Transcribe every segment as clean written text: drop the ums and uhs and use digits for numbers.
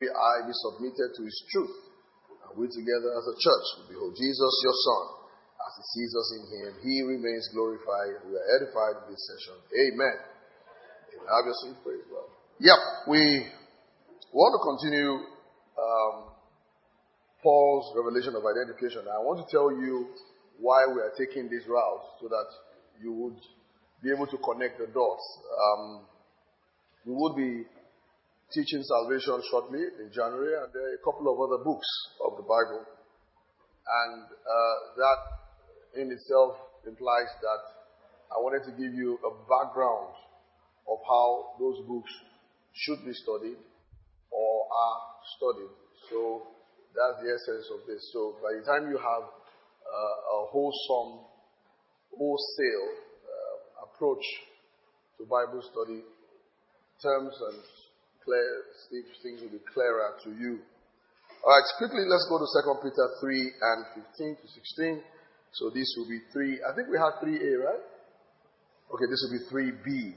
I be submitted to his truth. And we together as a church, behold Jesus your Son, as he sees us in him, he remains glorified, and we are edified in this session. Amen. Have your seat, praise God. We want to continue Paul's revelation of identification. I want to tell you why we are taking this route so that you would be able to connect the dots. We will be teaching salvation shortly in January, and there are a couple of other books of the Bible. And that in itself implies that I wanted to give you a background of how those books should be studied or are studied. So that's the essence of this. So by the time you have a wholesale approach to Bible study, terms and things will be clearer to you. Alright, quickly let's go to 2 Peter 3 and 15 to 16. So this will be 3. I think we had 3a, right? Okay, this will be 3b.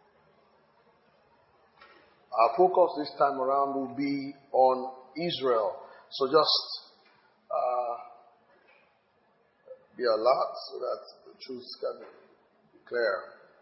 Our focus this time around will be on Israel. So just be alert so that the truth can be clear.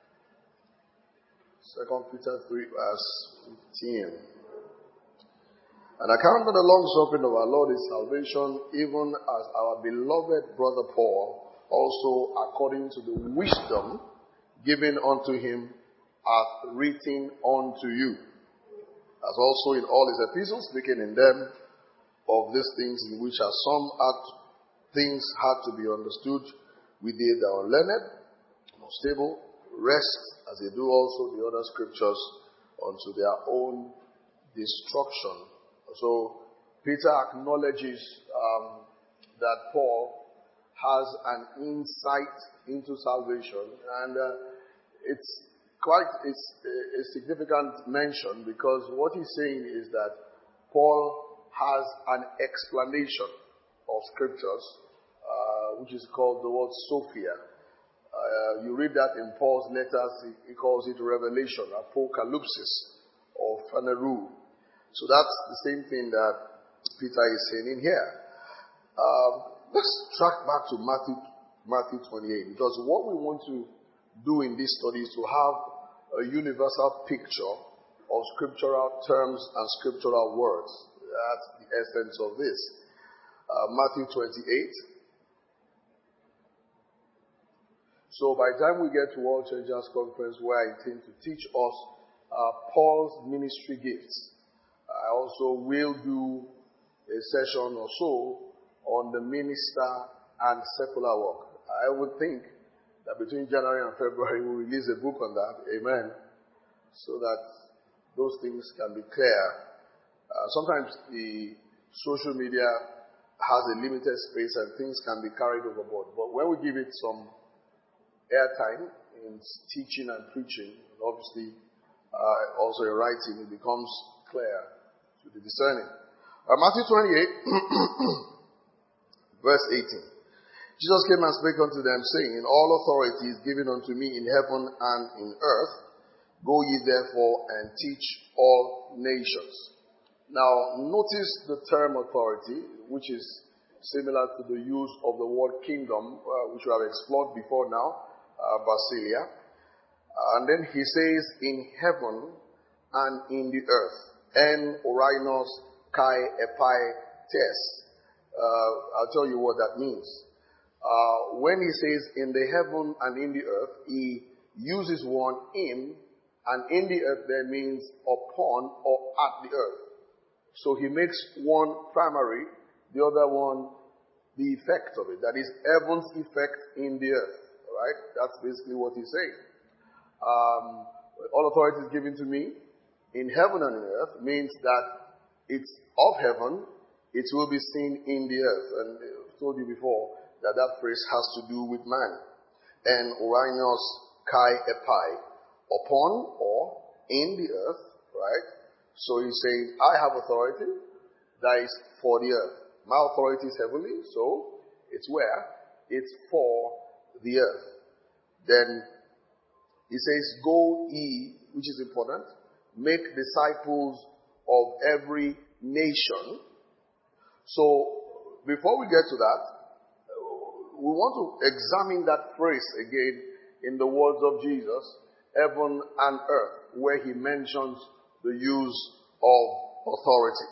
2 Peter 3 verse 15. And I count the long suffering of our Lord is salvation, even as our beloved brother Paul, also according to the wisdom given unto him, hath written unto you, as also in all his epistles, speaking in them of these things in which are some things had to be understood, with they that are learned, unstable, rest, as they do also the other scriptures, unto their own destruction. So Peter acknowledges that Paul has an insight into salvation, and it's a significant mention, because what he's saying is that Paul has an explanation of scriptures, which is called the word Sophia. You read that in Paul's letters, he calls it revelation, apocalypsis, or phaneru. So that's the same thing that Peter is saying in here. Let's track back to Matthew 28, because what we want to do in this study is to have a universal picture of scriptural terms and scriptural words. That's the essence of this. Matthew 28. So by the time we get to World Changers Conference, where I intend to teach us Paul's ministry gifts, I also will do a session or so on the minister and secular work. I would think that between January and February we'll release a book on that. Amen. So that those things can be clear. Sometimes the social media has a limited space and things can be carried overboard. But when we give it some airtime in teaching and preaching, and obviously also in writing, it becomes clear to the discerning. Matthew 28, verse 18. Jesus came and spake unto them, saying, all authority is given unto me in heaven and in earth. Go ye therefore and teach all nations. Now, notice the term authority, which is similar to the use of the word kingdom, which we have explored before now, Basilia. And then he says, in heaven and in the earth. En orainos kai epai tes. I'll tell you what that means. When he says in the heaven and in the earth, he uses one in, and in the earth there means upon or at the earth. So he makes one primary, the other one the effect of it. That is heaven's effect in the earth. Right? That's basically what he's saying. All authority is given to me in heaven and in earth means that it's of heaven, it will be seen in the earth. And I've told you before that phrase has to do with man. And orainos kai epai, upon or in the earth, right? So he's saying, I have authority that is for the earth. My authority is heavenly, so it's where? It's for the earth. Then he says, go ye, which is important, make disciples of every nation. So, before we get to that, we want to examine that phrase again in the words of Jesus, heaven and earth, where he mentions the use of authority.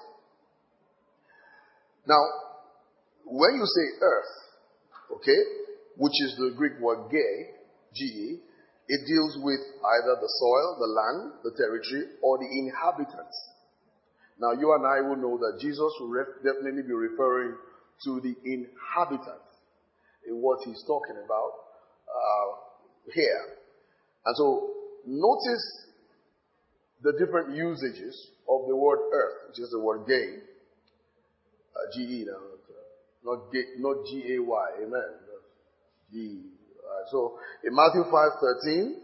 Now, when you say earth, okay, which is the Greek word Ge, it deals with either the soil, the land, the territory, or the inhabitants. Now, you and I will know that Jesus will definitely be referring to the inhabitants in what he's talking about here. And so, notice the different usages of the word earth, which is the word Ge, Ge now, not G-A-Y, amen. G. So, in Matthew 5:13,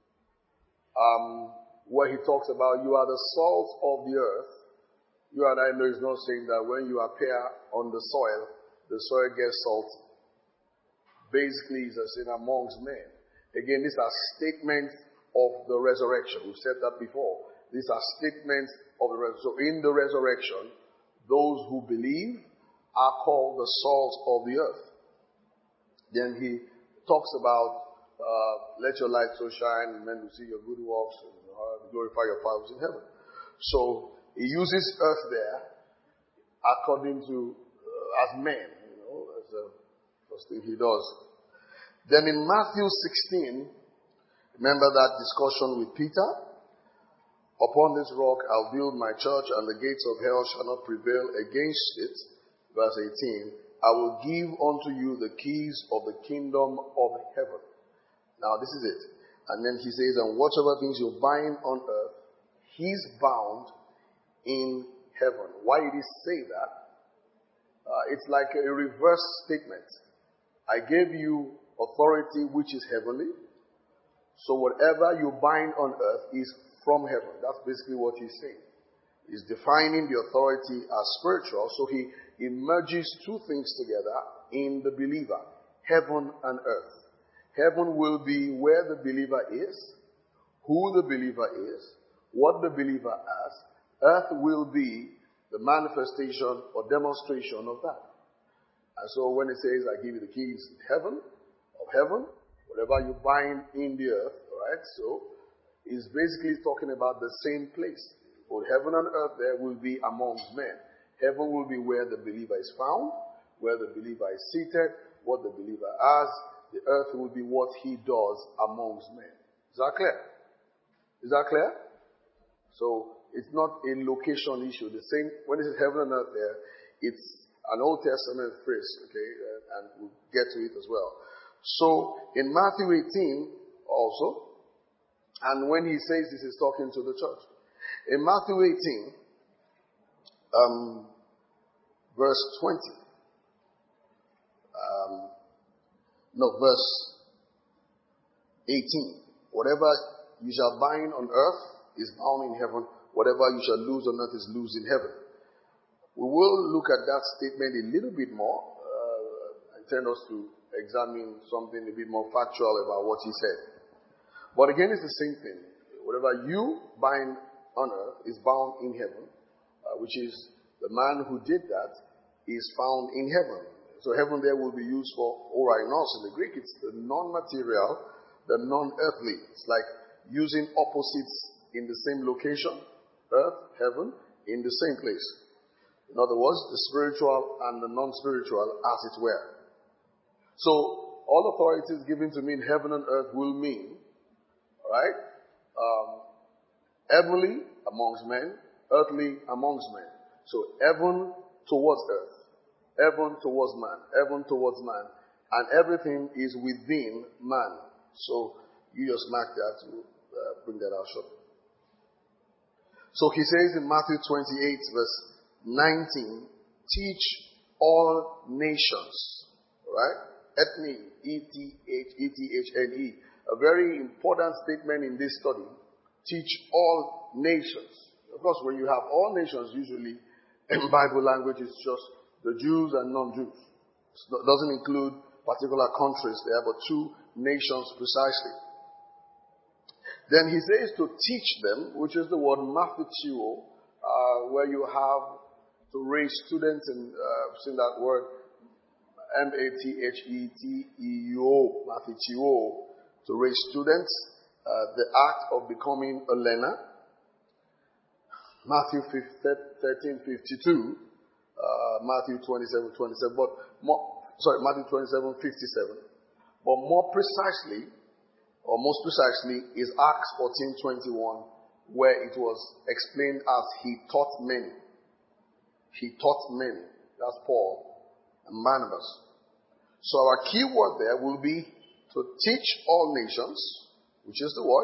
where he talks about you are the salt of the earth, you and I know he's not saying that when you appear on the soil gets salty. Basically, he's saying amongst men. Again, these are statements of the resurrection. We've said that before. These are statements of the resurrection. So in the resurrection, those who believe are called the salt of the earth. Then he talks about, let your light so shine, and men will see your good works, and glorify your Father who's in heaven. So he uses earth there according to, as men, as the first thing he does. Then in Matthew 16, remember that discussion with Peter? Upon this rock I'll build my church, and the gates of hell shall not prevail against it. Verse 18, I will give unto you the keys of the kingdom of heaven. Now this is it. And then he says, and whatever things you bind on earth, he's bound in heaven. Why did he say that? It's like a reverse statement. I gave you authority which is heavenly. So whatever you bind on earth is from heaven. That's basically what he's saying. He's defining the authority as spiritual. So he merges two things together in the believer. Heaven and earth. Heaven will be where the believer is, who the believer is, what the believer has. Earth will be the manifestation or demonstration of that. And so when it says, I give you the keys of heaven, whatever you bind in the earth, right? So it's basically talking about the same place. Both heaven and earth there will be amongst men. Heaven will be where the believer is found, where the believer is seated, what the believer has. The earth will be what he does amongst men. Is that clear? Is that clear? So it's not a location issue. The same, when it says heaven and earth there, it's an Old Testament phrase, okay, and we'll get to it as well. So in Matthew 18 also, and when he says this, he's talking to the church. In Matthew 18, verse 20, verse 18. Whatever you shall bind on earth is bound in heaven. Whatever you shall loose on earth is loose in heaven. We will look at that statement a little bit more. Intend us to examine something a bit more factual about what he said. But again, it's the same thing. Whatever you bind on earth is bound in heaven, which is the man who did that is found in heaven. So heaven there will be used for orainos. In the Greek, it's the non-material, the non-earthly. It's like using opposites in the same location, earth, heaven, in the same place. In other words, the spiritual and the non-spiritual as it were. So, all authorities given to me in heaven and earth will mean, right, heavenly amongst men, earthly amongst men. So, heaven towards earth, heaven towards man, heaven towards man, and everything is within man. So, you just mark that to bring that out shortly. So, he says in Matthew 28, verse 19, teach all nations, right? Ethne, E-T-H-N-E. A very important statement in this study. Teach all nations. Of course, when you have all nations, usually in Bible language, it's just the Jews and non-Jews. It doesn't include particular countries there, but two nations precisely. Then he says to teach them, which is the word mathitio, where you have to raise students, and seen that word, Matheteo, Matheteo, to raise students, the act of becoming a learner. Matthew 13:52, Matthew 27:27, Matthew 27:57. But most precisely is Acts 14:21, where it was explained as he taught many. He taught many. That's Paul and Barnabas. So our key word there will be to teach all nations, which is the word,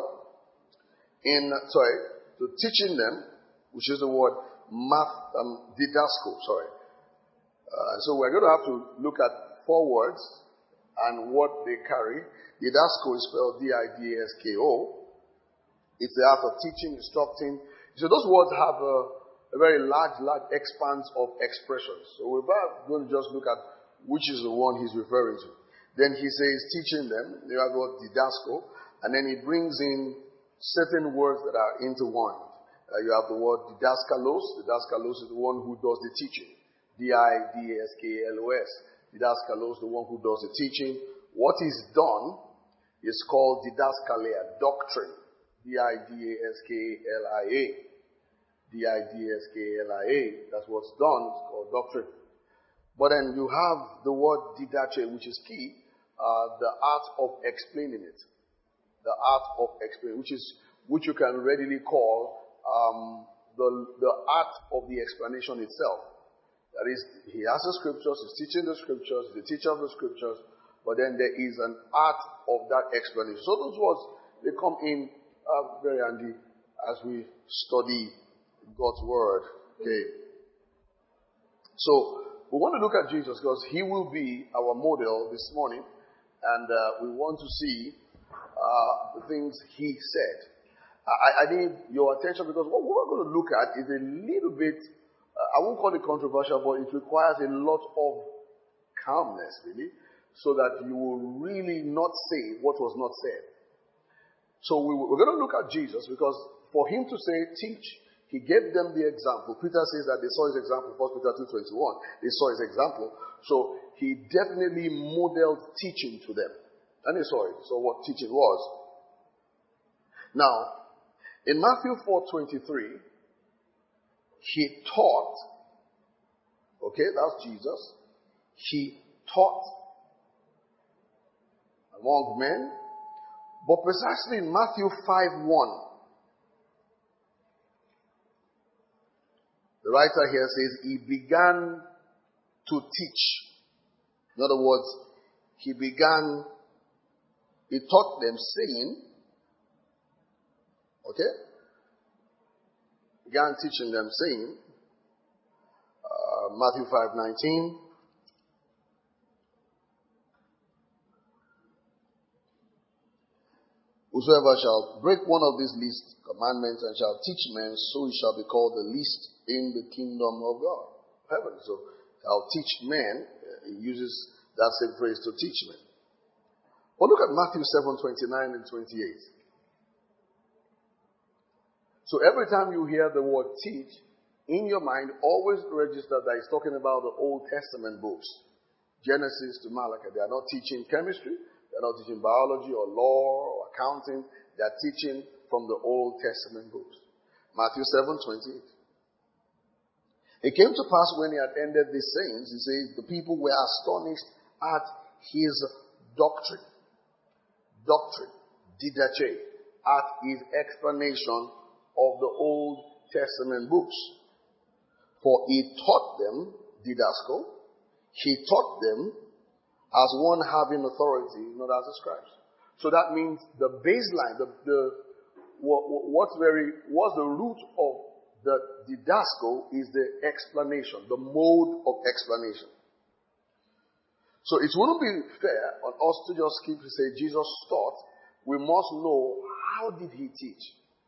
to teaching them, which is the word didasco, so we're going to have to look at 4 words and what they carry. Didasco is spelled D-I-D-A-S-K-O. It's the art of teaching, instructing. So those words have a very large expanse of expressions. So we're going to just look at which is the one he's referring to. Then he says teaching them. You have the word didasco. And then he brings in certain words that are intertwined. You have the word didaskalos. Didaskalos is the one who does the teaching. D-I-D-A-S-K-L-O-S. Didaskalos, the one who does the teaching. What is done is called didaskalia, doctrine. D-I-D-A-S-K-L-I-A. D-I-D-A-S-K-L-I-A. That's what's done. It's called doctrine. But then you have the word didache, which is key, the art of explaining it. The art of explaining, which you can readily call the art of the explanation itself. That is, he has the scriptures, he's teaching the scriptures, he's the teacher of the scriptures, but then there is an art of that explanation. So those words, they come in very handy as we study God's word. Okay. So we want to look at Jesus because he will be our model this morning, and we want to see the things he said. I need your attention because what we're going to look at is a little bit, I won't call it controversial, but it requires a lot of calmness, really, so that you will really not say what was not said. So we're going to look at Jesus because for him to say, teach, he gave them the example. Peter says that they saw his example, 1 Peter 2:21. They saw his example. So he definitely modeled teaching to them. And they saw it. So what teaching was. Now, in Matthew 4:23, he taught. Okay, that's Jesus. He taught among men. But precisely in Matthew 5:1, the writer here says he began to teach. In other words, he taught them saying, began teaching them saying, Matthew 5:19, whosoever shall break one of these least commandments and shall teach men, so he shall be called the least in the kingdom of God. Heaven. So, I'll teach men. He uses that same phrase to teach men. But look at Matthew 7:29 and 28. So every time you hear the word teach, in your mind, always register that he's talking about the Old Testament books. Genesis to Malachi. They are not teaching chemistry. They're not teaching biology or law or accounting. They are teaching from the Old Testament books. Matthew 7:28. It came to pass when he had ended these sayings, he says, the people were astonished at his doctrine. Doctrine, didache, at his explanation of the Old Testament books. For he taught them, didasco, he taught them as one having authority, not as the scribes. So that means the baseline, what's the root of the didasco is the explanation, the mode of explanation. So it wouldn't be fair on us to just keep to say Jesus taught. We must know, how did he teach?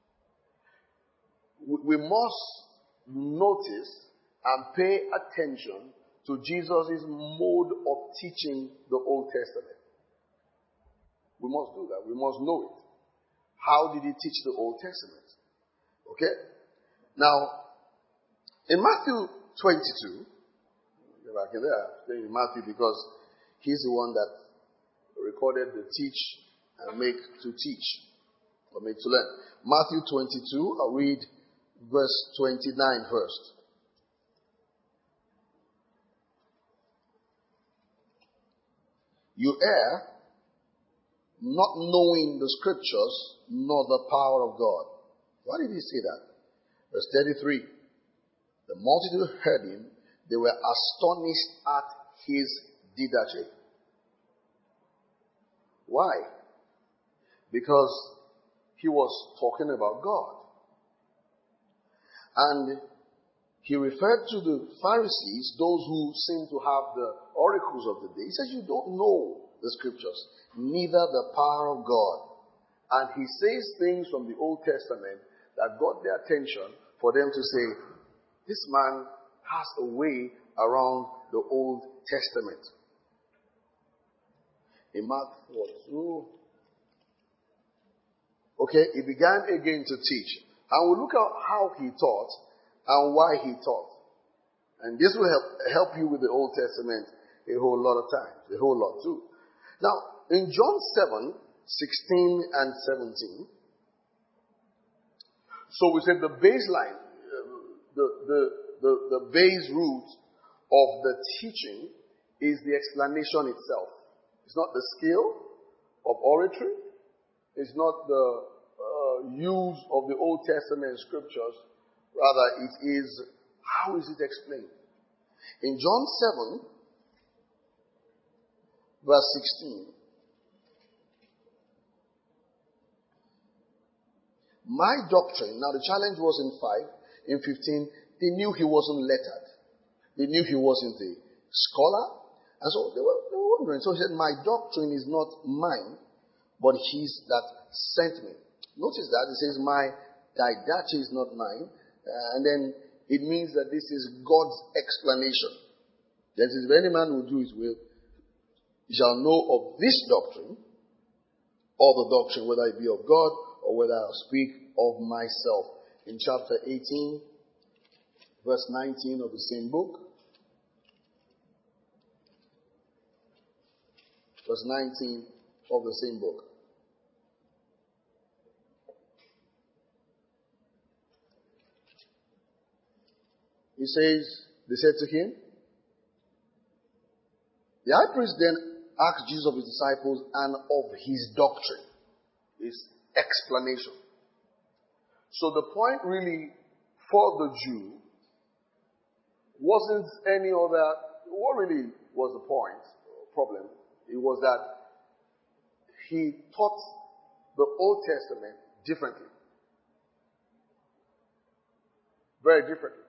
We must notice and pay attention to Jesus' mode of teaching the Old Testament. We must do that. We must know it. How did he teach the Old Testament? Okay? Now, in Matthew 22. Go back in there. Stay in Matthew because he's the one that recorded the teach and make to teach or make to learn. Matthew 22, I'll read verse 29 first. You err, not knowing the scriptures nor the power of God. Why did he say that? Verse 33. The multitude heard him. They were astonished at his didache. Why? Because he was talking about God. And he referred to the Pharisees, those who seem to have the oracles of the day. He says, you don't know the scriptures, neither the power of God. And he says things from the Old Testament that got their attention for them to say, this man has a way around the Old Testament. In Mark 4:2, okay, he began again to teach. And we'll look at how he taught and why he taught. And this will help you with the Old Testament a whole lot of times, a whole lot too. Now, in John 7:16 and 17, so we said the baseline, the base root of the teaching is the explanation itself. It's not the skill of oratory. It's not the use of the Old Testament scriptures. Rather, it is, how is it explained? In John 7, verse 16, my doctrine, now the challenge was in 5, in 15, they knew he wasn't lettered. They knew he wasn't a scholar. And so they were wondering. So he said, my doctrine is not mine, but his that sent me. Notice that it says, my didache is not mine. And then it means that this is God's explanation. That is, if any man will do his will, he shall know of this doctrine, or the doctrine, whether it be of God, or whether I speak of myself. In chapter 18, verse 19 of the same book. Verse 19 of the same book. He says, they said to him, the high priest then asked Jesus of his disciples and of his doctrine, his explanation. So the point really for the Jew wasn't any other, what really was the point, problem? It was that he taught the Old Testament differently. Very differently.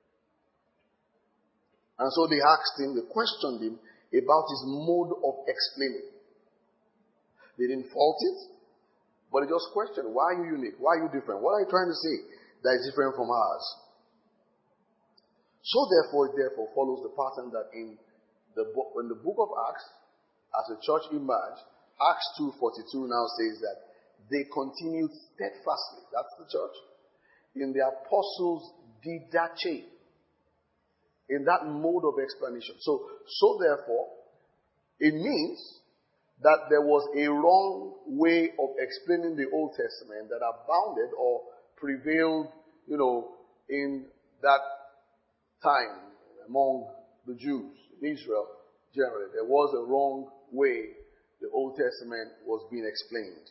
And so they asked him, they questioned him about his mode of explaining. They didn't fault it, but they just questioned, why are you unique? Why are you different? What are you trying to say that is different from ours? So therefore, it follows the pattern that in the book of Acts, as the church emerged, Acts 2:42 now says that they continued steadfastly, that's the church, in the apostles' didache, in that mode of explanation. So therefore, it means that there was a wrong way of explaining the Old Testament that abounded or prevailed, in that time among the Jews in Israel generally. There was a wrong way the Old Testament was being explained.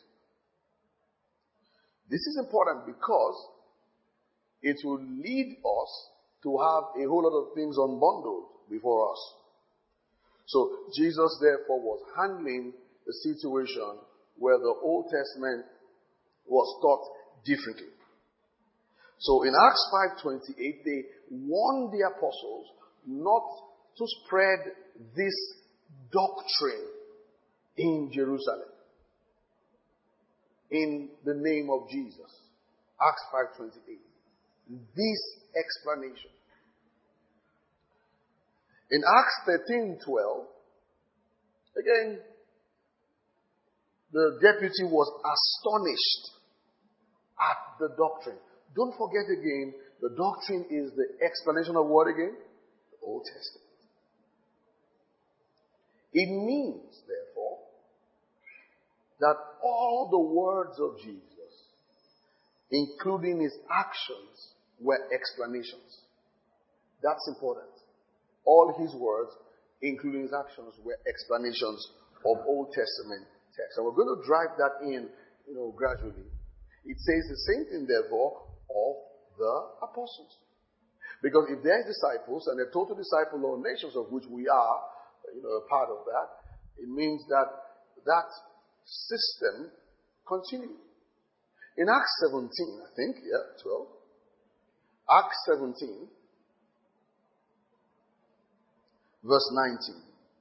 This is important because it will lead us to have a whole lot of things unbundled before us. So Jesus therefore was handling the situation where the Old Testament was taught differently. So in Acts 5:28, they warned the apostles not to spread this doctrine in Jerusalem in the name of Jesus. Acts 5:28. This explanation. In Acts 13:12, again, the deputy was astonished at the doctrine. Don't forget again, the doctrine is the explanation of what again? Old Testament. It means, therefore, that all the words of Jesus, including his actions, were explanations. That's important. All his words, including his actions, were explanations of Old Testament text. And we're going to drive that in, gradually. It says the same thing, therefore, of the apostles. Because if they're disciples, and they're total disciples of nations, of which we are, a part of that, it means that that system continued. In Acts 17, I think, 12. Acts 17, verse 19.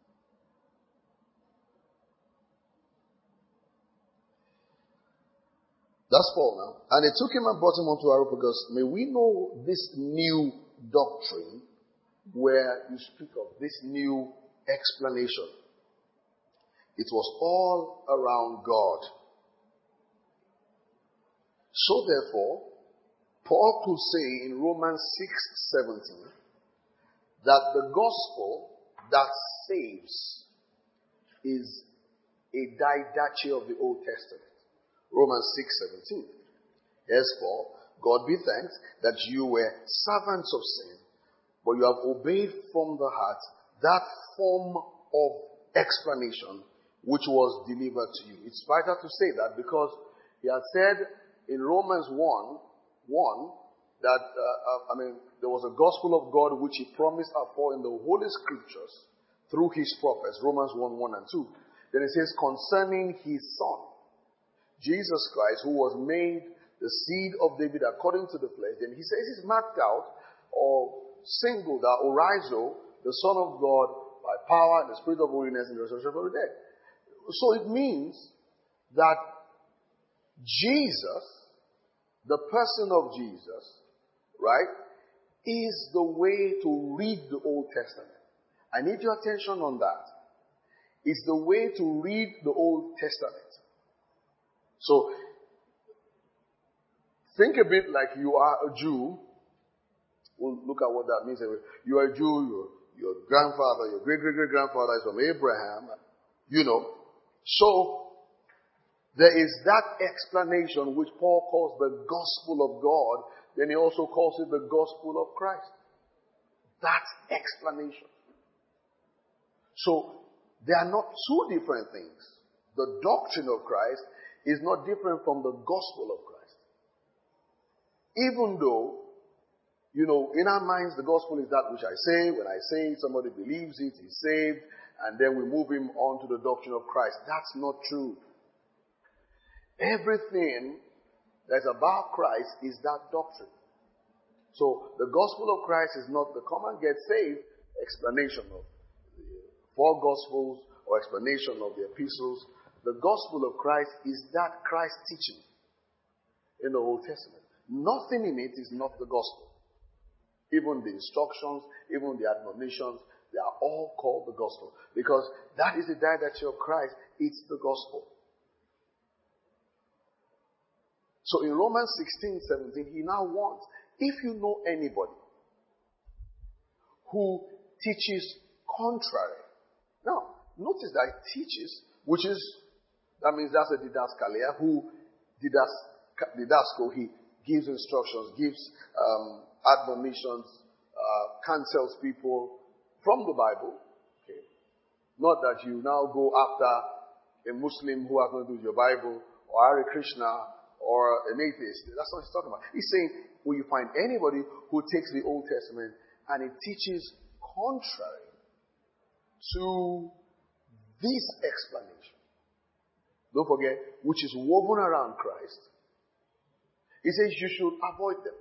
That's Paul now. And they took him and brought him unto Areopagus. May we know this new doctrine where you speak of this new explanation. It was all around God. So therefore, Paul could say in Romans 6:17 that the gospel that saves is a didache of the Old Testament. Romans 6:17. Yes, Paul, God be thanked that you were servants of sin, but you have obeyed from the heart that form of explanation which was delivered to you. It's vital to say that because he had said in Romans 1 that, there was a gospel of God which he promised afore in the Holy Scriptures through his prophets, Romans 1 and 2. Then it says concerning his son, Jesus Christ, who was made the seed of David according to the flesh. Then he says he's marked out or singled out, orizo, the Son of God by power and the Spirit of holiness and the resurrection from the dead. So it means that Jesus, the person of Jesus, right, is the way to read the Old Testament. I need your attention on that. It's the way to read the Old Testament. So, think a bit like you are a Jew. We'll look at what that means. You are a Jew, your grandfather, your great-great-great-grandfather is from Abraham, So, there is that explanation which Paul calls the gospel of God. Then he also calls it the gospel of Christ. That's explanation. So, they are not two different things. The doctrine of Christ is not different from the gospel of Christ. Even though, in our minds, the gospel is that which I say. When I say it, somebody believes it, he's saved, and then we move him on to the doctrine of Christ. That's not true. Everything that's about Christ is that doctrine. So, the gospel of Christ is not the come and get saved explanation of the four gospels or explanation of the epistles. The gospel of Christ is that Christ teaching in the Old Testament. Nothing in it is not the gospel. Even the instructions, even the admonitions, they are all called the gospel. Because that is the didache of Christ. It's the gospel. So in Romans 16:17, he now wants, if you know anybody who teaches contrary. Now, notice that he teaches, which is, that means that's a didaskalia, who didasco, he gives instructions, gives admonitions, counsels people from the Bible. Okay. Not that you now go after a Muslim who has nothing to do with your Bible, or Hare Krishna, or an atheist. That's what he's talking about. He's saying, will you find anybody who takes the Old Testament and it teaches contrary to this explanation? Don't forget, which is woven around Christ. He says you should avoid them.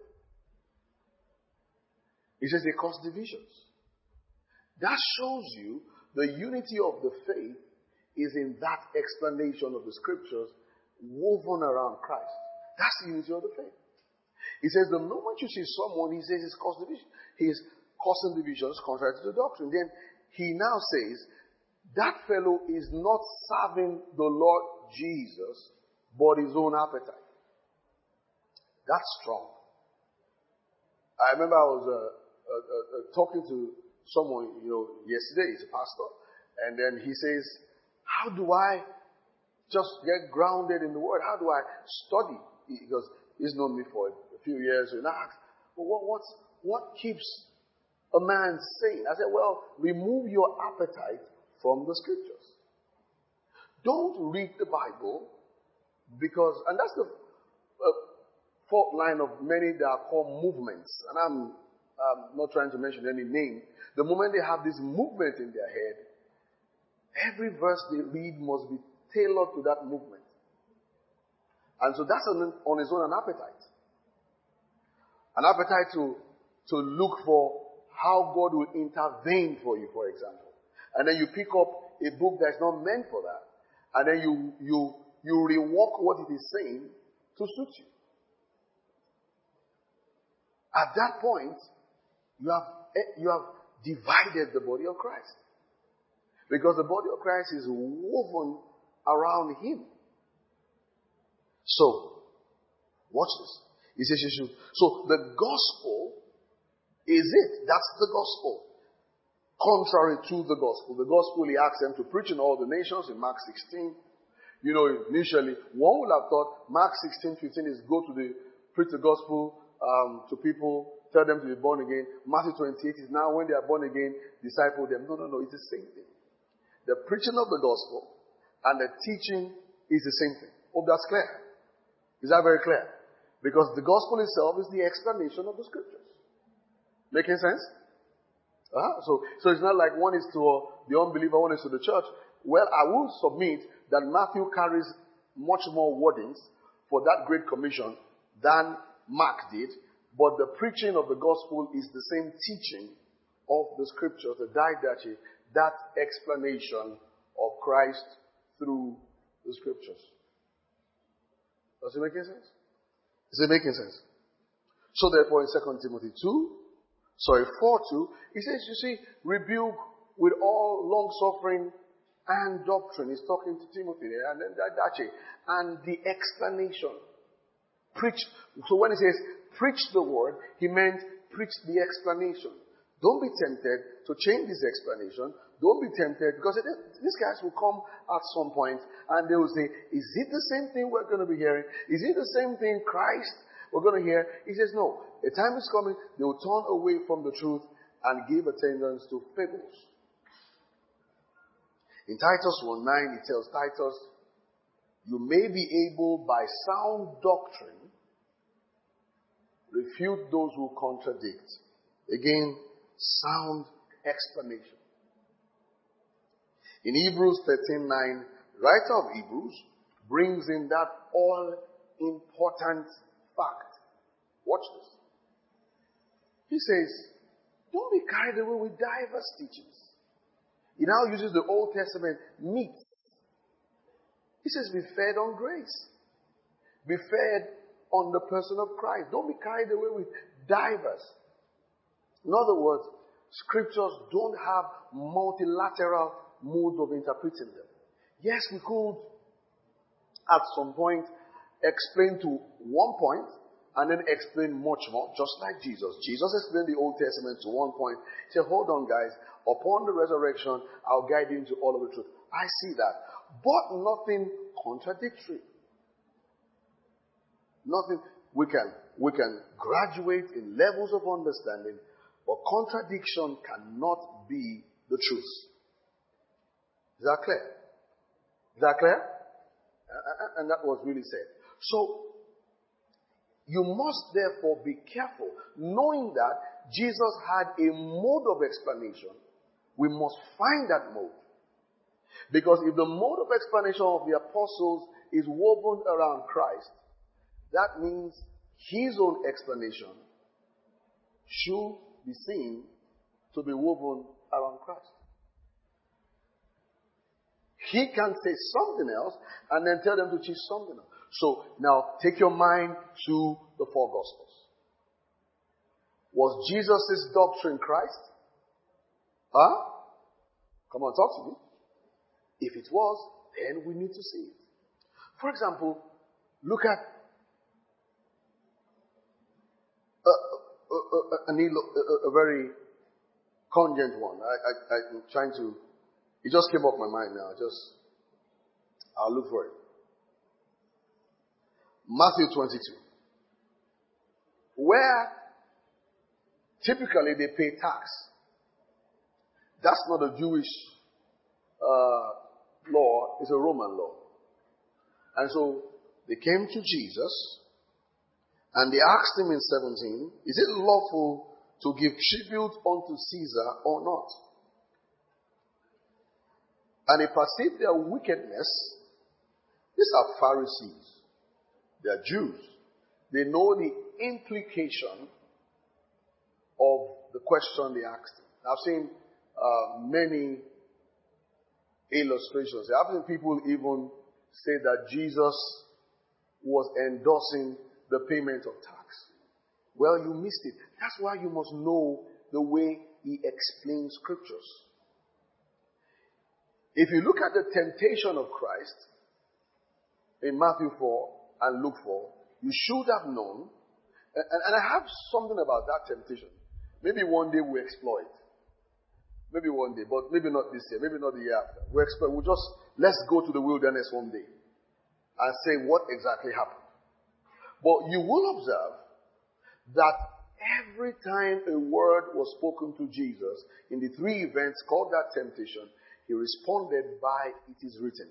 He says they cause divisions. That shows you the unity of the faith is in that explanation of the scriptures woven around Christ. That's the unity of the faith. He says the moment you see someone, he says he's caused division. He's causing divisions contrary to the doctrine. Then he now says that fellow is not serving the Lord Jesus, but his own appetite. That's strong. I remember I was talking to someone, yesterday he's a pastor, and then he says, how do I just get grounded in the Word? How do I study? Because he's known me for a few years, and I asked, well, what keeps a man sane? I said, well, remove your appetite from the Scriptures. Don't read the Bible because, and that's the fourth line of many that are called movements, and I'm not trying to mention any name. The moment they have this movement in their head, every verse they read must be tailored to that movement. And so that's on its own an appetite. An appetite to look for how God will intervene for you, for example. And then you pick up a book that's not meant for that. And then you rework what it is saying to suit you. At that point, you have divided the body of Christ. Because the body of Christ is woven around Him. So, watch this. He says you should. So, the gospel is it. That's the gospel. Contrary to the gospel. The gospel, He asked them to preach in all the nations in Mark 16. Initially, one would have thought Mark 16:15 is preach the gospel to people, tell them to be born again. Matthew 28 is now when they are born again, disciple them. No, it's the same thing. The preaching of the gospel and the teaching is the same thing. Hope that's clear. Is that very clear? Because the gospel itself is the explanation of the Scriptures. Making sense? So it's not like one is to the unbeliever, one is to the church. Well, I will submit that Matthew carries much more wordings for that great commission than Mark did, but the preaching of the gospel is the same teaching of the Scriptures, the didache, that explanation of Christ through the Scriptures. Does it make any sense? Is it making sense? So therefore in 2 Timothy 4:2, he says, you see, rebuke with all long suffering and doctrine. He's talking to Timothy there, and then didache, and the explanation. Preach. So when he says preach the word, he meant preach the explanation. Don't be tempted to change this explanation. Don't be tempted, because these guys will come at some point and they will say, is it the same thing we're going to be hearing? Is it the same thing Christ we're going to hear? He says, no. A time is coming, they will turn away from the truth and give attendance to fables. In Titus 1:9, it tells Titus, you may be able by sound doctrine refute those who contradict. Again, sound explanation. In Hebrews 13:9, writer of Hebrews brings in that all-important fact. Watch this. He says, don't be carried away with diverse teachings. He now uses the Old Testament meat. He says, be fed on grace. Be fed on the person of Christ. Don't be carried away with diverse. In other words, Scriptures don't have multilateral modes of interpreting them. Yes, we could at some point explain to one point and then explain much more, just like Jesus. Jesus explained the Old Testament to one point. He said, hold on guys, upon the resurrection, I'll guide you into all of the truth. I see that. But nothing contradictory. Nothing. We can graduate in levels of understanding, but contradiction cannot be the truth. Is that clear? Is that clear? And that was really said. So, you must therefore be careful, knowing that Jesus had a mode of explanation. We must find that mode. Because if the mode of explanation of the apostles is woven around Christ, that means his own explanation should be seen to be woven around Christ. He can say something else and then tell them to teach something else. So now take your mind to the four Gospels. Was Jesus' doctrine Christ? Come on, talk to me. If it was, then we need to see it. For example, look at a very Congent one. I'm trying to, it just came up my mind now. I'll look for it. Matthew 22. Where typically they pay tax. That's not a Jewish law, it's a Roman law. And so they came to Jesus and they asked him in 17, is it lawful to give tribute unto Caesar or not? And they perceived their wickedness. These are Pharisees. They are Jews. They know the implication of the question they asked him. I've seen many illustrations. I've seen people even say that Jesus was endorsing the payment of tax. Well, you missed it. That's why you must know the way he explains scriptures. If you look at the temptation of Christ in Matthew 4 and Luke 4, you should have known, and I have something about that temptation. Maybe one day we'll explore it. Maybe one day, but maybe not this year, maybe not the year after. Let's go to the wilderness one day and say what exactly happened. But you will observe that every time a word was spoken to Jesus in the three events called that temptation, he responded by, it is written.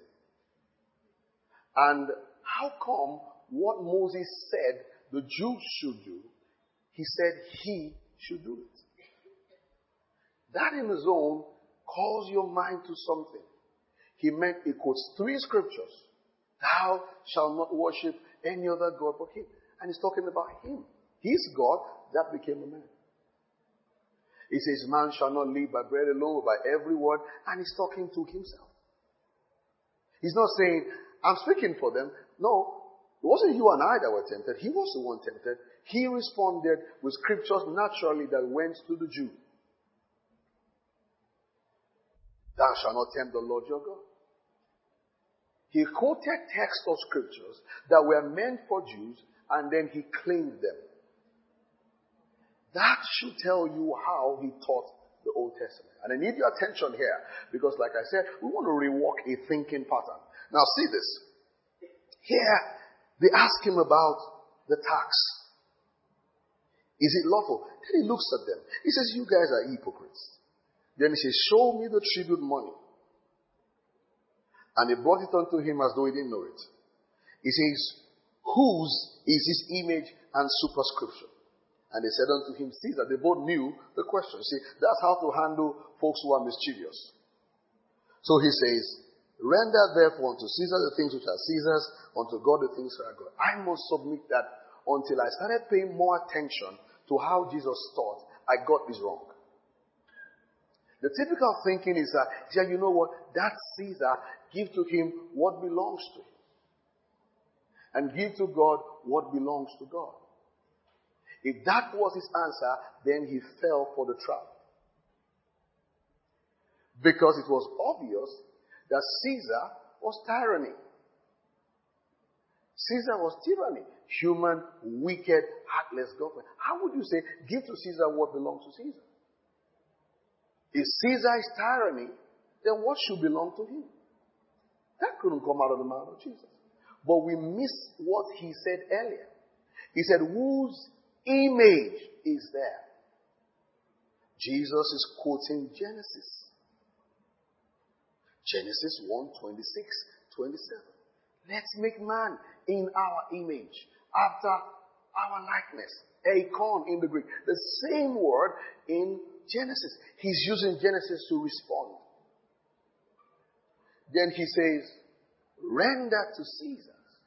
And how come what Moses said the Jews should do, he said he should do it? That in his own calls your mind to something. He quotes three scriptures. Thou shalt not worship any other God but him. And he's talking about him. He's God that became a man. He says, man shall not live by bread alone, but by every word. And he's talking to himself. He's not saying, I'm speaking for them. No, it wasn't you and I that were tempted. He was the one tempted. He responded with scriptures naturally that went to the Jew. Thou shalt not tempt the Lord your God. He quoted texts of scriptures that were meant for Jews, and then he claimed them. That should tell you how he taught the Old Testament. And I need your attention here, because like I said, we want to rework a thinking pattern. Now see this. Here, they ask him about the tax. Is it lawful? Then he looks at them. He says, you guys are hypocrites. Then he says, show me the tribute money. And they brought it unto him as though he didn't know it. He says, whose is this image and superscription? And they said unto him, Caesar. They both knew the question. See, that's how to handle folks who are mischievous. So he says, render therefore unto Caesar the things which are Caesar's, unto God the things that are God. I must submit that until I started paying more attention to how Jesus taught, I got this wrong. The typical thinking is that, yeah, you know what? That Caesar, give to him what belongs to him. And give to God what belongs to God. If that was his answer, then he fell for the trap. Because it was obvious that Caesar was tyranny. Caesar was tyranny. Human, wicked, heartless government. How would you say, give to Caesar what belongs to Caesar? If Caesar is tyranny, then what should belong to him? That couldn't come out of the mouth of Jesus. But we miss what he said earlier. He said, whose image is there? Jesus is quoting Genesis. Genesis 1:26, 27. Let's make man in our image, after our likeness. Eikon in the Greek. The same word in Genesis. He's using Genesis to respond. Then he says, render to Caesar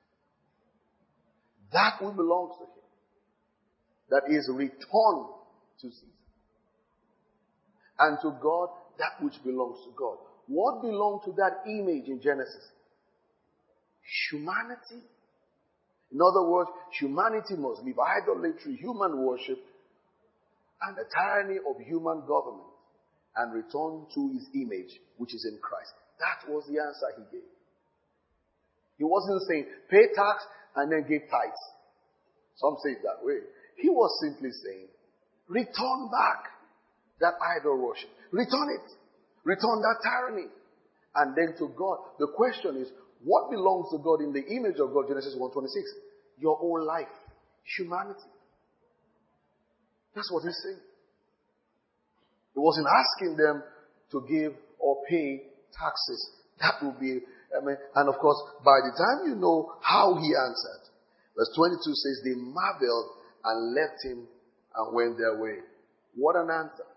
that which belongs to him. That is, return to Caesar. And to God, that which belongs to God. What belonged to that image in Genesis? Humanity. In other words, humanity must leave idolatry, human worship, and the tyranny of human government, and return to his image, which is in Christ. That was the answer he gave. He wasn't saying, pay tax and then give tithes. Some say it that way. He was simply saying, return back that idol worship. Return it. Return that tyranny. And then to God. The question is, what belongs to God in the image of God? Genesis 1:26. Your whole life. Humanity. That's what he's saying. He wasn't asking them to give or pay taxes. That would be, and of course, by the time you know how he answered, verse 22 says, they marveled and left him and went their way. What an answer.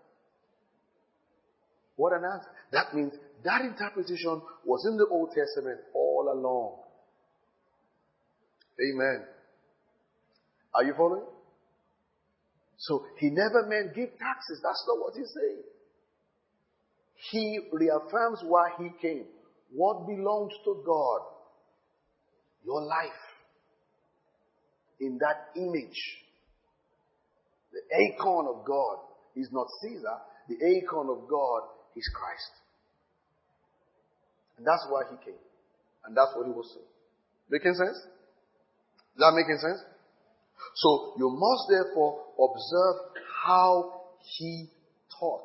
What an answer. That means that interpretation was in the Old Testament all along. Amen. Are you following? So he never meant give taxes. That's not what he's saying. He reaffirms why he came. What belongs to God? Your life. In that image. The acorn of God is not Caesar. The acorn of God is Christ. And that's why he came. And that's what he was saying. Making sense? Is that making sense? So you must therefore observe how he taught.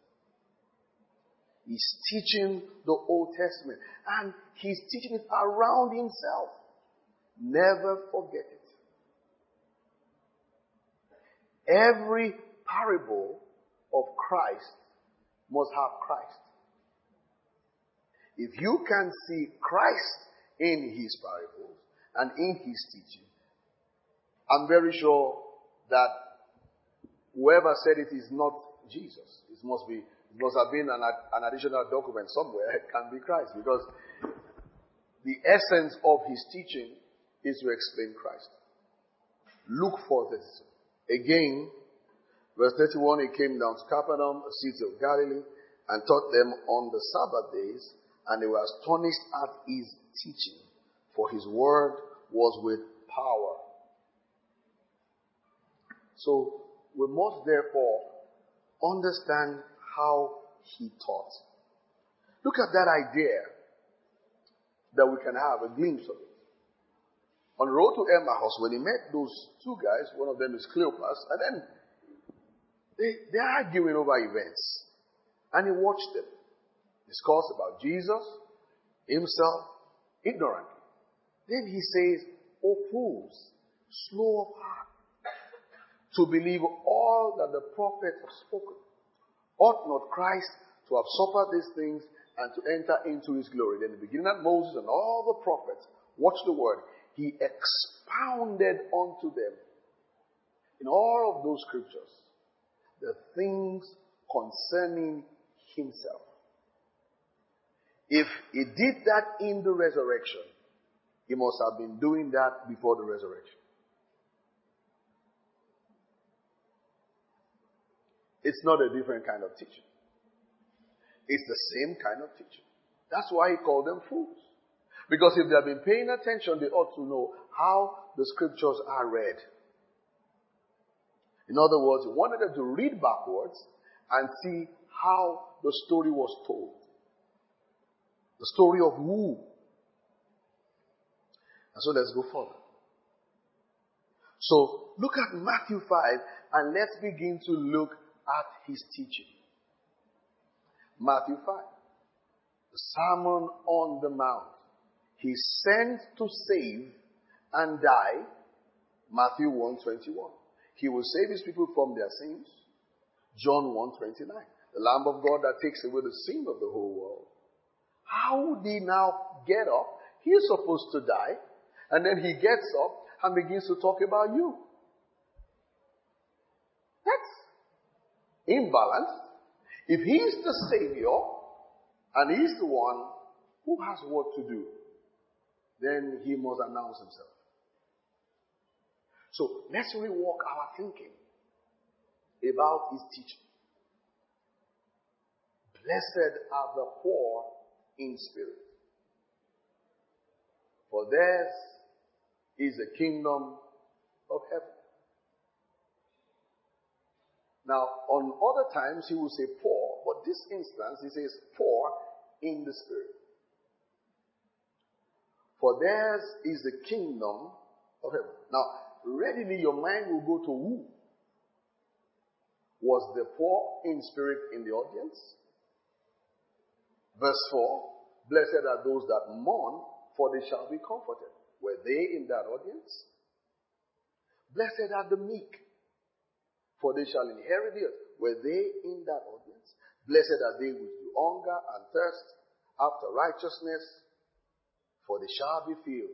He's teaching the Old Testament. And he's teaching it around himself. Never forget it. Every parable of Christ must have Christ. If you can see Christ in his parables and in his teaching, I'm very sure that whoever said it is not Jesus. It must have been an additional document somewhere. It can be Christ, because the essence of his teaching is to explain Christ. Luke 4:32. Again, verse 31, he came down to Capernaum, a city of Galilee, and taught them on the Sabbath days, and they were astonished at his teaching, for his word was with power. So, we must therefore understand how he taught. Look at that idea that we can have a glimpse of it. On the road to Emmaus, when he met those two guys, one of them is Cleopas, and then they're arguing over events. And he watched them discuss about Jesus, himself, ignorantly. Then he says, "O fools, slow of heart, to believe all that the prophets have spoken. Ought not Christ to have suffered these things and to enter into his glory?" Then beginning at Moses and all the prophets, watch the word. He expounded unto them in all of those scriptures the things concerning himself. If he did that in the resurrection, he must have been doing that before the resurrection. It's not a different kind of teaching. It's the same kind of teaching. That's why he called them fools. Because if they have been paying attention, they ought to know how the scriptures are read. In other words, he wanted them to read backwards and see how the story was told. The story of who? And so let's go further. So look at Matthew 5 and let's begin to look at his teaching. Matthew 5. The Sermon on the Mount. He sent to save and die. Matthew 1:21. He will save his people from their sins. John 1:29. The Lamb of God that takes away the sin of the whole world. How would he now get up? He is supposed to die. And then he gets up and begins to talk about you. That's imbalanced. If he's the Savior and he's the one who has what to do, then he must announce himself. So let's rework our thinking about his teaching. Blessed are the poor in spirit, for theirs is the kingdom of heaven. Now, on other times he will say poor, but this instance he says poor in the spirit. For theirs is the kingdom of heaven. Now, readily your mind will go to who? Was the poor in spirit in the audience? Verse 4, blessed are those that mourn, for they shall be comforted. Were they in that audience? Blessed are the meek, for they shall inherit the earth. Were they in that audience? Blessed are they which do hunger and thirst after righteousness, for they shall be filled.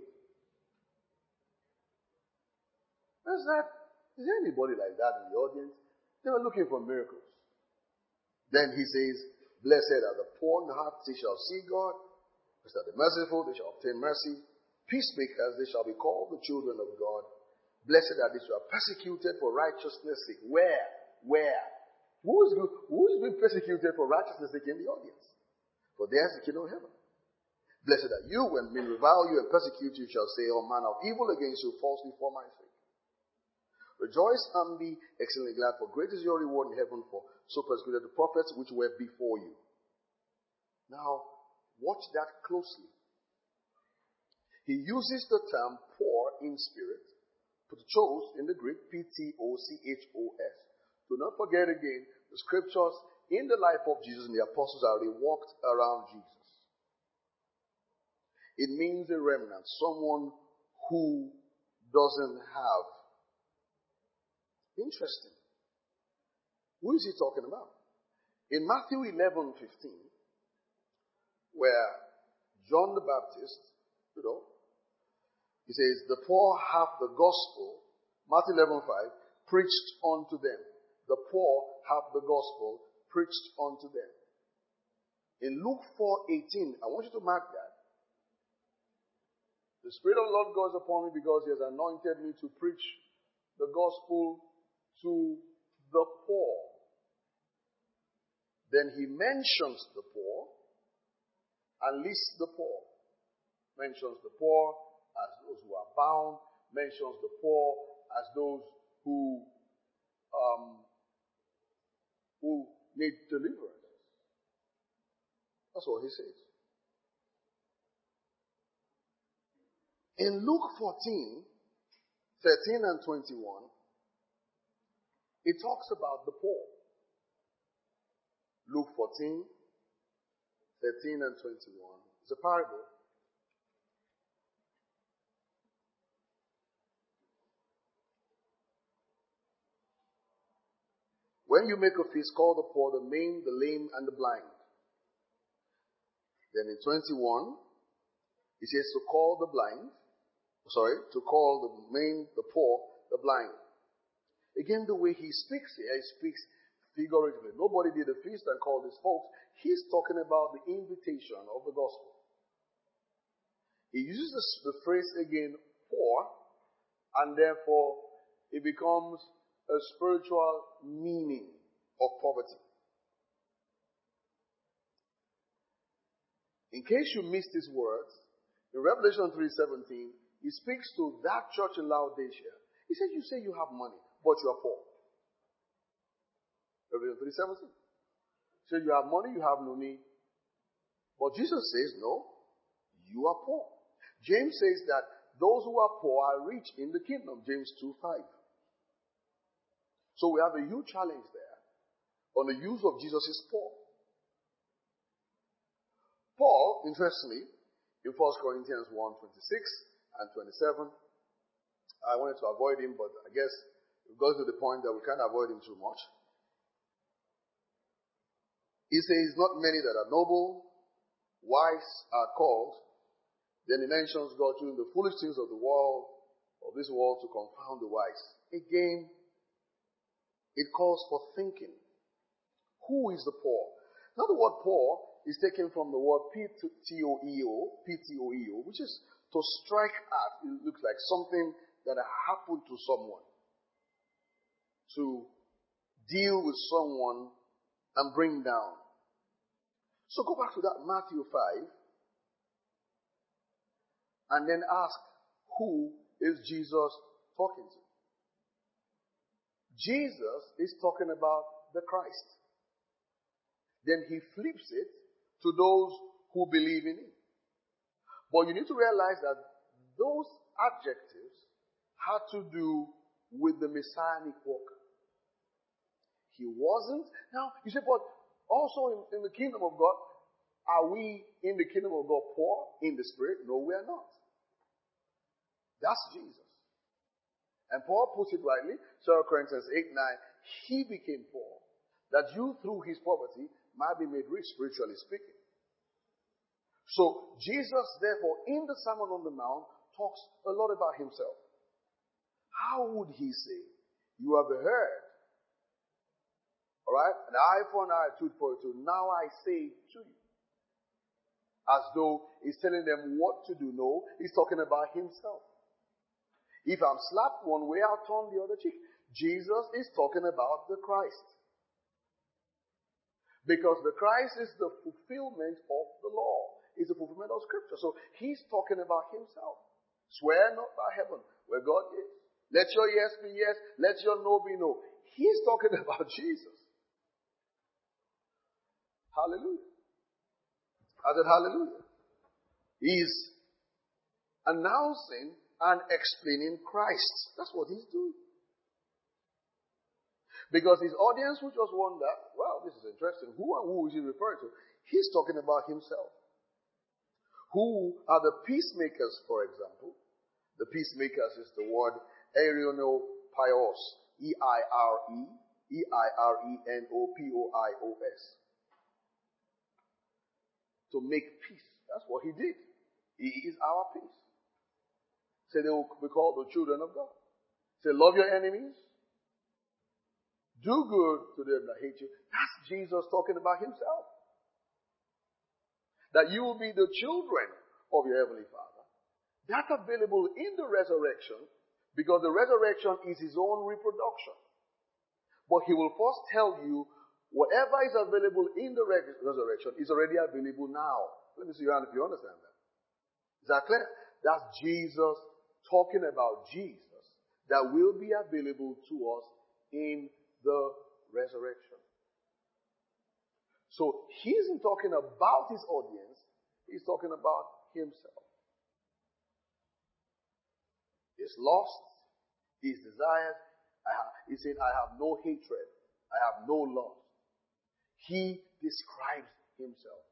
Is there anybody like that in the audience? They were looking for miracles. Then he says, blessed are the poor in heart, they shall see God. Blessed are the merciful, they shall obtain mercy. Peacemakers, they shall be called the children of God. Blessed are these who are persecuted for righteousness' sake. Where? Who is being persecuted for righteousness' sake in the audience? For theirs is the kingdom of heaven. Blessed are you when men revile you and persecute you, shall say all manner of evil against you falsely for my sake. Rejoice and be exceedingly glad, for great is your reward in heaven, for so persecuted the prophets which were before you. Now, watch that closely. He uses the term poor in spirit, ptochos in the Greek, P-T-O-C-H-O-S. Do not forget again, the scriptures in the life of Jesus and the apostles already walked around Jesus. It means a remnant, someone who doesn't have. Interesting. Who is he talking about? In Matthew 11:15, where John the Baptist, he says, the poor have the gospel, Matthew 11:5, preached unto them. The poor have the gospel preached unto them. In Luke 4:18, I want you to mark that. The Spirit of the Lord God is upon me because he has anointed me to preach the gospel to the poor. Then he mentions the poor and lists the poor. Mentions the poor as those who are bound. Mentions the poor as those who need deliverance. That's what he says. In Luke 14, 13 and 21, it talks about the poor. Luke 14, 13 and 21. It's a parable. When you make a feast, call the poor, the maimed, the lame, and the blind. Then in 21, it says to call the maimed, the poor, the blind. Again, the way he speaks here, he speaks figuratively. Nobody did a feast and called his folks. He's talking about the invitation of the gospel. He uses the phrase again, poor, and therefore it becomes a spiritual meaning of poverty. In case you missed his words, in Revelation 3:17, he speaks to that church in Laodicea. He says, you say you have money, but you are poor. Revelation 3:17. So you have money, you have no need. But Jesus says, no, you are poor. James says that those who are poor are rich in the kingdom. James 2:5. So we have a huge challenge there on the use of Jesus is poor. Paul, interestingly, in 1 Corinthians 1:26 and 27, I wanted to avoid him, but I guess it goes to the point that we can't avoid him too much. He says, not many that are noble, wise are called. Then he mentions God doing the foolish things of this world to confound the wise. Again, it calls for thinking. Who is the poor? Now the word poor is taken from the word P-T-O-E-O, which is to strike at. It looks like something that happened to someone. To deal with someone and bring down. So go back to that Matthew 5 and then ask, who is Jesus talking to? Jesus is talking about the Christ. Then he flips it to those who believe in him. But you need to realize that those adjectives had to do with the messianic work. He wasn't. Now, you say, but also in the kingdom of God, are we in the kingdom of God poor in the spirit? No, we are not. That's Jesus. And Paul puts it rightly, 2 Corinthians 8:9, he became poor, that you through his poverty might be made rich, spiritually speaking. So Jesus, therefore, in the Sermon on the Mount, talks a lot about himself. How would he say, you have heard, all right, an eye for an eye, tooth for a tooth, now I say to you. As though he's telling them what to do. No, he's talking about himself. If I'm slapped one way, I'll turn the other cheek. Jesus is talking about the Christ. Because the Christ is the fulfillment of the law. It's the fulfillment of Scripture. So he's talking about himself. Swear not by heaven, where God is. Let your yes be yes, let your no be no. He's talking about Jesus. Hallelujah. I said hallelujah. He's announcing and explaining Christ. That's what he's doing. Because his audience would just wonder, well, this is interesting. Who is he referring to? He's talking about himself. Who are the peacemakers, for example? The peacemakers is the word Eirenopios. Eirenopios. To make peace. That's what he did. He is our peace. Say they will be called the children of God. Say love your enemies. Do good to them that hate you. That's Jesus talking about himself. That you will be the children of your heavenly Father. That's available in the resurrection because the resurrection is his own reproduction. But he will first tell you whatever is available in the resurrection is already available now. Let me see your hand if you understand that. Is that clear? That's Jesus talking about Jesus that will be available to us in the resurrection. So he isn't talking about his audience, he's talking about himself. His lust, his desires. He said, I have no hatred, I have no love. He describes himself.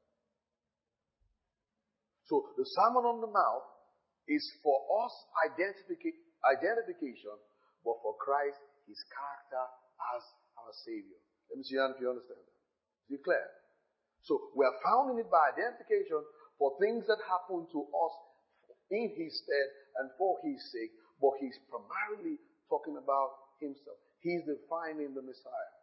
So the Sermon on the Mount is for us identification, but for Christ, his character as our Savior. Let me see if you understand that. Is it clear? So we are found in it by identification for things that happen to us in his stead and for his sake, but he's primarily talking about himself. He's defining the Messiah.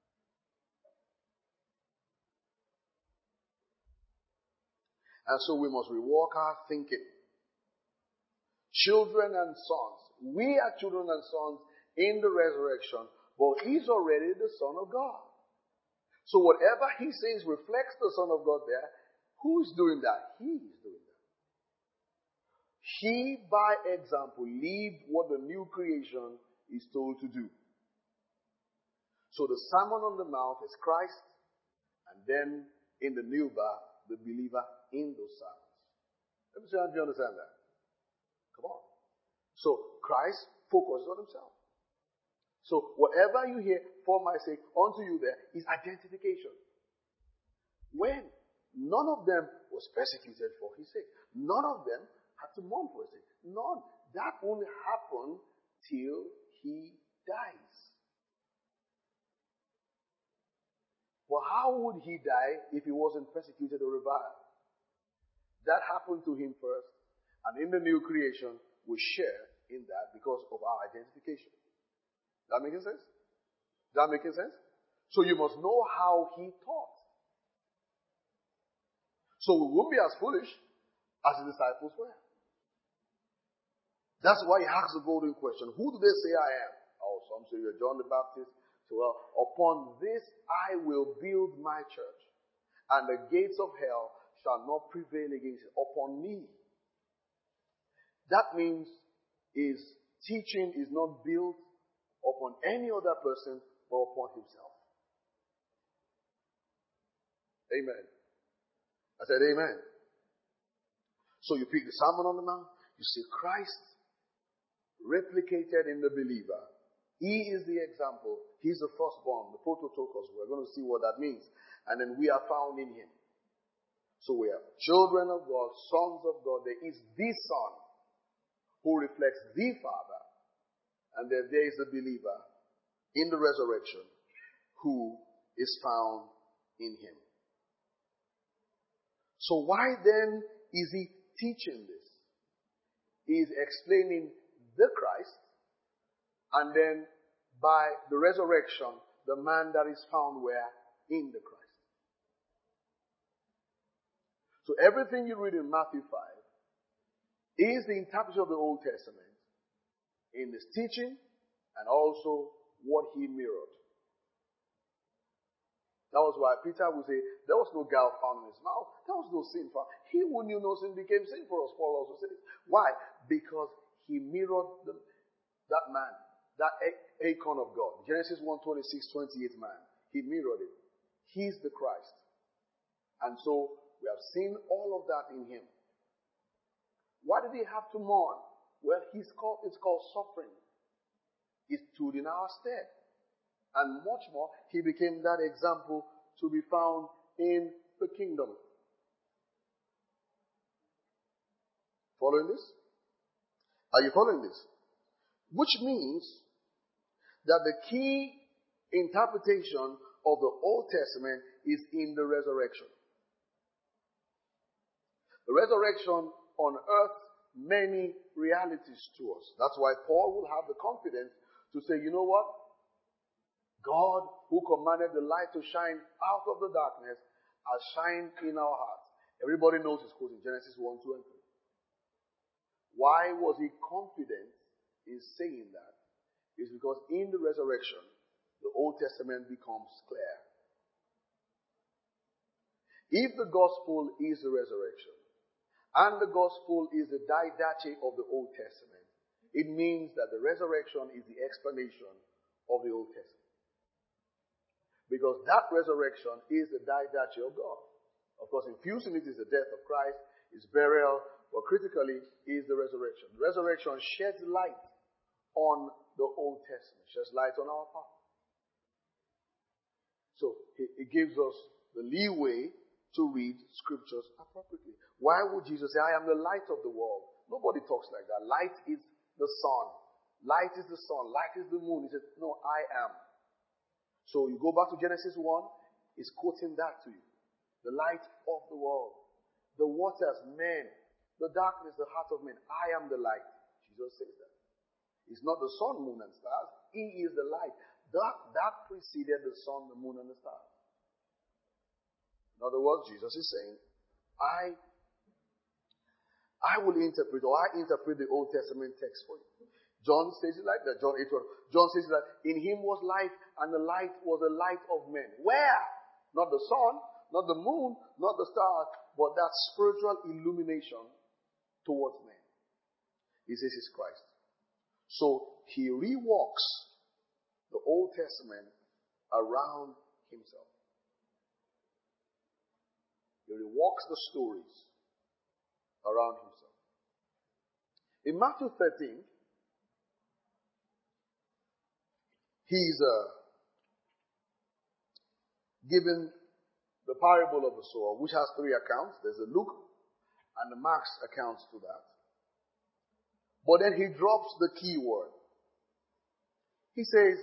And so we must rework our thinking. Children and sons. We are children and sons in the resurrection, but he's already the Son of God. So whatever he says reflects the Son of God there. Who's doing that? He is doing that. He, by example, lived what the new creation is told to do. So the Sermon on the Mount is Christ, and then in the new birth, the believer in those sermons. Let me see if you understand that. Come on. So Christ focuses on himself. So whatever you hear for my sake unto you there is identification. When? None of them was persecuted for his sake. None of them had to mourn for his sake. None. That only happened till he dies. Well, how would he die if he wasn't persecuted or reviled? That happened to him first. And in the new creation, we share in that because of our identification. That making sense? That making sense? So you must know how he taught. So we won't be as foolish as the disciples were. That's why he asks the golden question. Who do they say I am? Oh, some say you're John the Baptist. So, well, upon this I will build my church, and the gates of hell shall not prevail against it. Upon me. That means his teaching is not built upon any other person, but upon himself. Amen. I said amen. So you pick the Sermon on the Mount, you see Christ replicated in the believer He is the example. He's the firstborn, the prototokos. We're going to see what that means. And then we are found in him. So we are children of God, sons of God. There is the Son who reflects the Father. And there is the believer in the resurrection who is found in him. So why then is he teaching this? He is explaining the Christ, and then by the resurrection, the man that is found where? In the Christ. So everything you read in Matthew 5 is the interpretation of the Old Testament in his teaching and also what he mirrored. That was why Peter would say, there was no gall found in his mouth. There was no sin found. He who knew no sin became sin for us, Paul also says. Why? Because he mirrored that man, that icon of God. Genesis 1:26-28 man. He mirrored it. He's the Christ. And so we have seen all of that in him. Why did he have to mourn? Well, it's called suffering. He stood in our stead. And much more, he became that example to be found in the kingdom. Following this? Are you following this? Which means that the key interpretation of the Old Testament is in the resurrection. The resurrection unearths many realities to us. That's why Paul will have the confidence to say, you know what? God, who commanded the light to shine out of the darkness, has shined in our hearts. Everybody knows his quote in Genesis 1, 2, and 3. Why was he confident in saying that? It's because in the resurrection, the Old Testament becomes clear. If the gospel is the resurrection, and the gospel is the didache of the Old Testament, it means that the resurrection is the explanation of the Old Testament. Because that resurrection is the didache of God. Of course, infused in it is the death of Christ, his burial, but critically is the resurrection. The resurrection sheds light on the Old Testament, sheds light on our path. So it gives us the leeway to read scriptures appropriately. Why would Jesus say, I am the light of the world? Nobody talks like that. Light is the sun. Light is the sun. Light is the moon. He says, no, I am. So you go back to Genesis 1, he's quoting that to you. The light of the world. The waters, men. The darkness, the heart of men. I am the light. Jesus says that. It's not the sun, moon, and stars. He is the light. That preceded the sun, the moon, and the stars. In other words, Jesus is saying, I will interpret, or I interpret the Old Testament text for you. John says it like that. John 8:12. John says that in him was life, and the light was the light of men. Where? Not the sun, not the moon, not the stars, but that spiritual illumination towards men. He says it's Christ. So he reworks the Old Testament around himself. He reworks the stories around himself. In Matthew 13, he's given the parable of the sower, which has three accounts. There's a Luke and the Mark's accounts to that. But then he drops the key word. He says,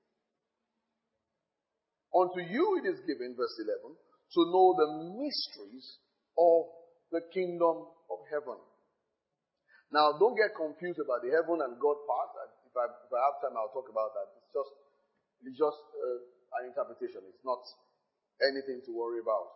unto you it is given, verse 11, to know the mysteries of the kingdom of heaven. Now, don't get confused about the heaven and God part. If I have time, I'll talk about that. It's just an interpretation. It's not anything to worry about.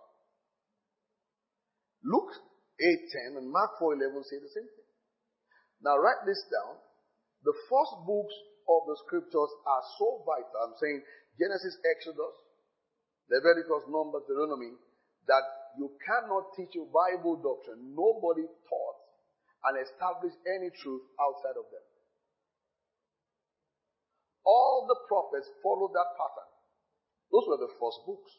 Luke 8:10 and Mark 4:11 say the same thing. Now, write this down. The first books of the scriptures are so vital. I'm saying Genesis, Exodus, Leviticus, Numbers, Deuteronomy, that you cannot teach a Bible doctrine. Nobody taught and established any truth outside of them. All the prophets followed that pattern. Those were the first books.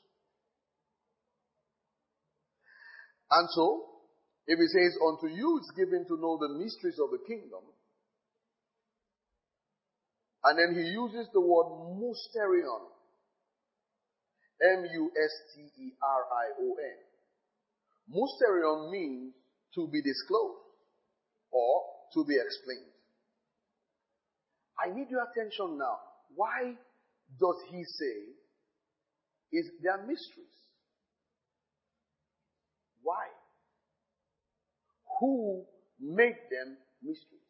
And so, if he says, unto you it's given to know the mysteries of the kingdom, And then he uses the word musterion. Musterion. Musterion means to be disclosed or to be explained. I need your attention now. Why does he say they are mysteries? Why? Who made them mysteries?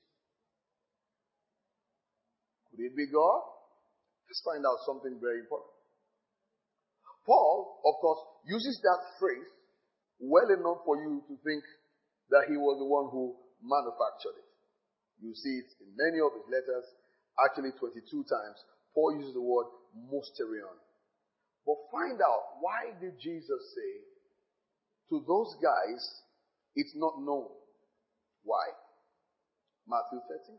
Could it be God? Let's find out something very important. Paul, of course, uses that phrase well enough for you to think that he was the one who manufactured it. You see it in many of his letters. Actually, 22 times, Paul uses the word musterion. But find out, why did Jesus say to those guys, it's not known? Why? Matthew 13.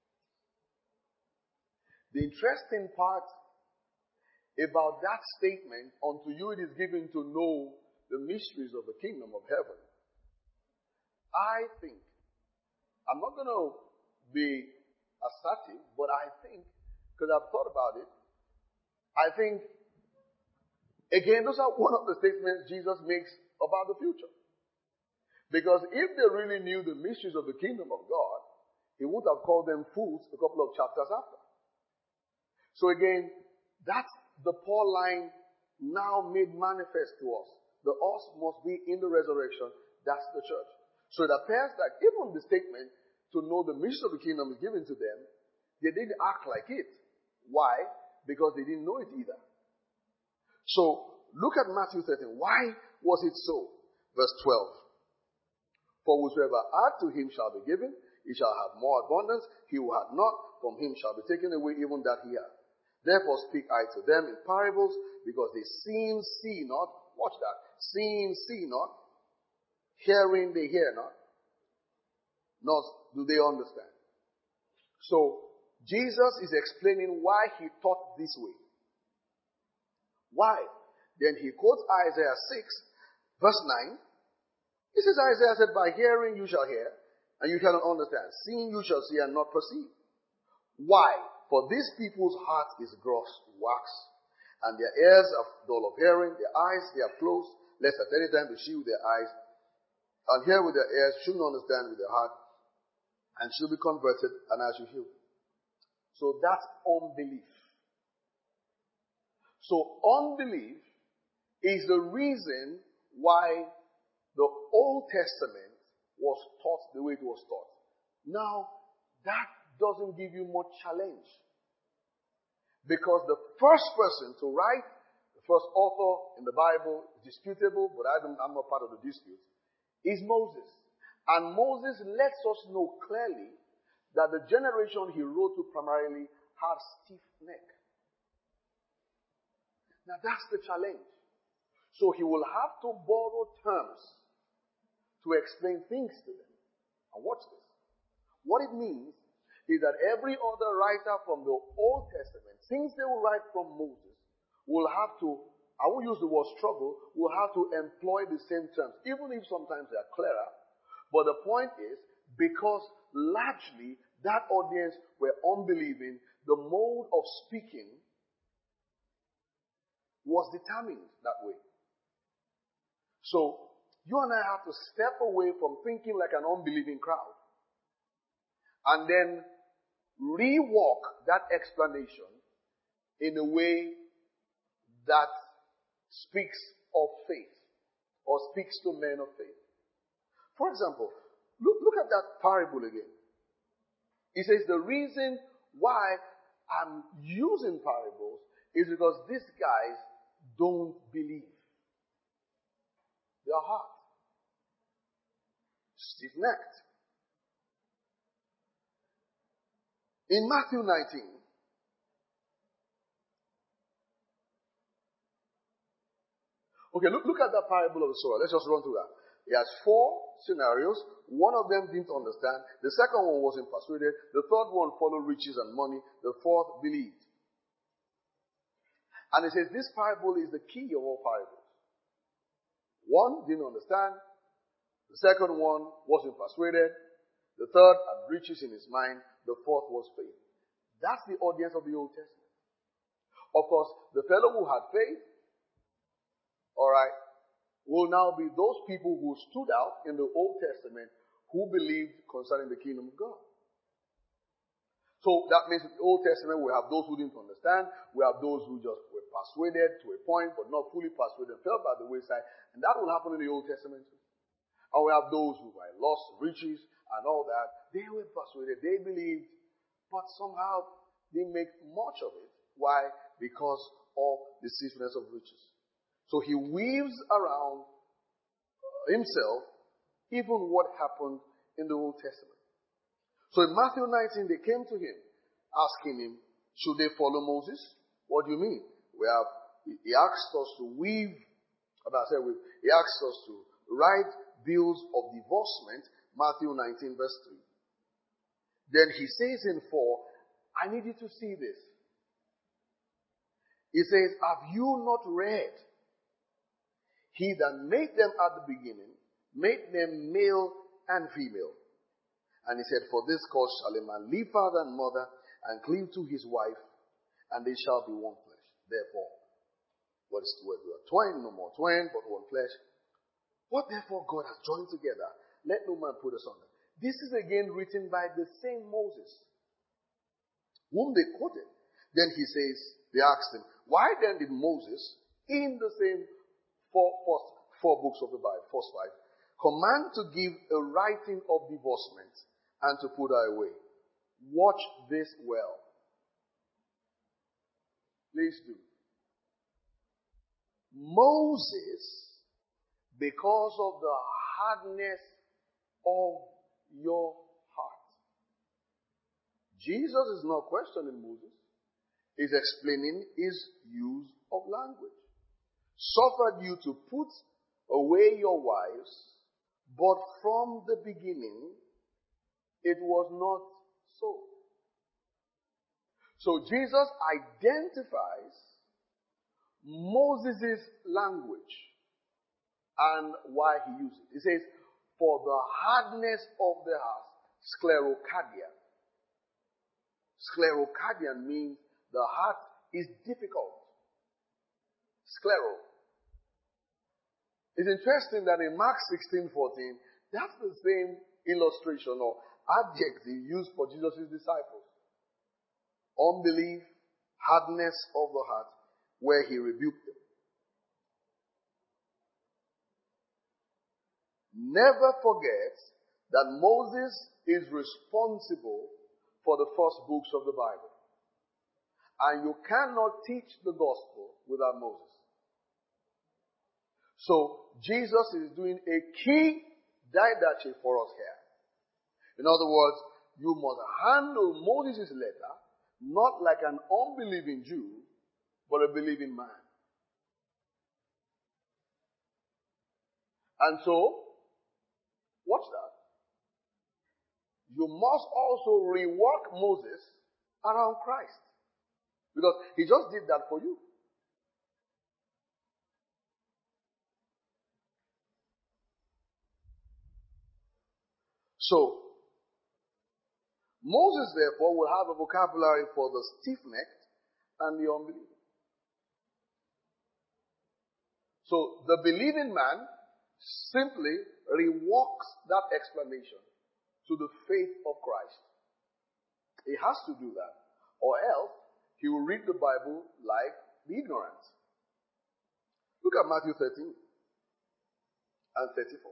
The interesting part about that statement, unto you it is given to know the mysteries of the kingdom of heaven. I think, I'm not going to be assertive, but I think, because I've thought about it, I think, again, those are one of the statements Jesus makes about the future. Because if they really knew the mysteries of the kingdom of God, he would have called them fools a couple of chapters after. So again, that's the Paul line now made manifest to us. The us must be in the resurrection. That's the church. So it appears that even the statement to know the mysteries of the kingdom is given to them, they didn't act like it. Why? Because they didn't know it either. So look at Matthew 13. Why was it so? Verse 12. For whosoever hath, to him shall be given, he shall have more abundance. He who hath not, from him shall be taken away even that he hath. Therefore speak I to them in parables, because they seeing see not. Watch that. Seeing see not. Hearing they hear not. Nor do they understand. So Jesus is explaining why he taught this way. Why? Then he quotes Isaiah 6, verse 9. He says, Isaiah said, by hearing you shall hear, and you cannot understand. Seeing you shall see and not perceive. Why? For these people's heart is gross wax, and their ears are dull of hearing, their eyes they are closed, lest at any time they see with their eyes, and hear with their ears, should not understand with their heart, and should be converted, and I shall heal. So that's unbelief. So unbelief is the reason why the Old Testament was taught the way it was taught. Now, that doesn't give you much challenge. Because the first person to write, the first author in the Bible, is disputable, but I'm not part of the dispute, is Moses. And Moses lets us know clearly that the generation he wrote to primarily had stiff neck. Now that's the challenge. So he will have to borrow terms to explain things to them. And watch this. What it means is that every other writer from the Old Testament, since they will write from Moses, will have to, I won't use the word struggle, will have to employ the same terms, even if sometimes they are clearer. But the point is, because largely that audience were unbelieving, the mode of speaking was determined that way. So, you and I have to step away from thinking like an unbelieving crowd and then rework that explanation in a way that speaks of faith or speaks to men of faith. For example, look at that parable again. He says the reason why I'm using parables is because these guys don't believe. Their heart stiff-necked. In Matthew 19, okay, look at that parable of the sower. Let's just run through that. He has 4 scenarios. One of them didn't understand. The second one wasn't persuaded. The third one followed riches and money. The fourth believed. And he says this parable is the key of all parables. One didn't understand. The second one wasn't persuaded. The third had riches in his mind. The fourth was faith. That's the audience of the Old Testament. Of course, the fellow who had faith, alright, will now be those people who stood out in the Old Testament who believed concerning the kingdom of God. So that means in the Old Testament we have those who didn't understand, we have those who just were persuaded to a point but not fully persuaded, fell by the wayside, and that will happen in the Old Testament too. And we have those who were lost riches and all that. They were persuaded, they believed, but somehow they make much of it. Why? Because of the deceitfulness of riches. So he weaves around himself even what happened in the Old Testament. So in Matthew 19, they came to him, asking him, should they follow Moses? What do you mean? He asked us to weave, he asked us to write bills of divorcement, Matthew 19 verse 3. Then he says in 4, I need you to see this. He says, have you not read? He that made them at the beginning, made them male and female. And he said, for this cause shall a man leave father and mother and cleave to his wife, and they shall be one flesh. Therefore, what is the word? We are twain, no more twain, but one flesh. What therefore God has joined together, let no man put asunder. This is again written by the same Moses, whom they quoted. Then he says, they asked him, why then did Moses, in the same four books of the Bible, first 5, command to give a writing of divorcement and to put her away? Watch this well. Please do. Moses, because of the hardness of your heart. Jesus is not questioning Moses. He's explaining his use of language. Suffered you to put away your wives, but from the beginning, it was not so. So Jesus identifies Moses' language and why he used it. He says, for the hardness of the heart, sclerocardia. Sclerocardia means the heart is difficult. Sclero. It's interesting that in Mark 16:14, that's the same illustration or adjective used for Jesus' disciples. Unbelief, hardness of the heart, where he rebuked them. Never forget that Moses is responsible for the first books of the Bible. And you cannot teach the gospel without Moses. So, Jesus is doing a key didache for us here. In other words, you must handle Moses' letter not like an unbelieving Jew, but a believing man. And so, watch that. You must also rework Moses around Christ. Because he just did that for you. So, Moses, therefore, will have a vocabulary for the stiff-necked and the unbelieving. So, the believing man simply reworks that explanation to the faith of Christ. He has to do that. Or else, he will read the Bible like the ignorant. Look at Matthew 13 and 34.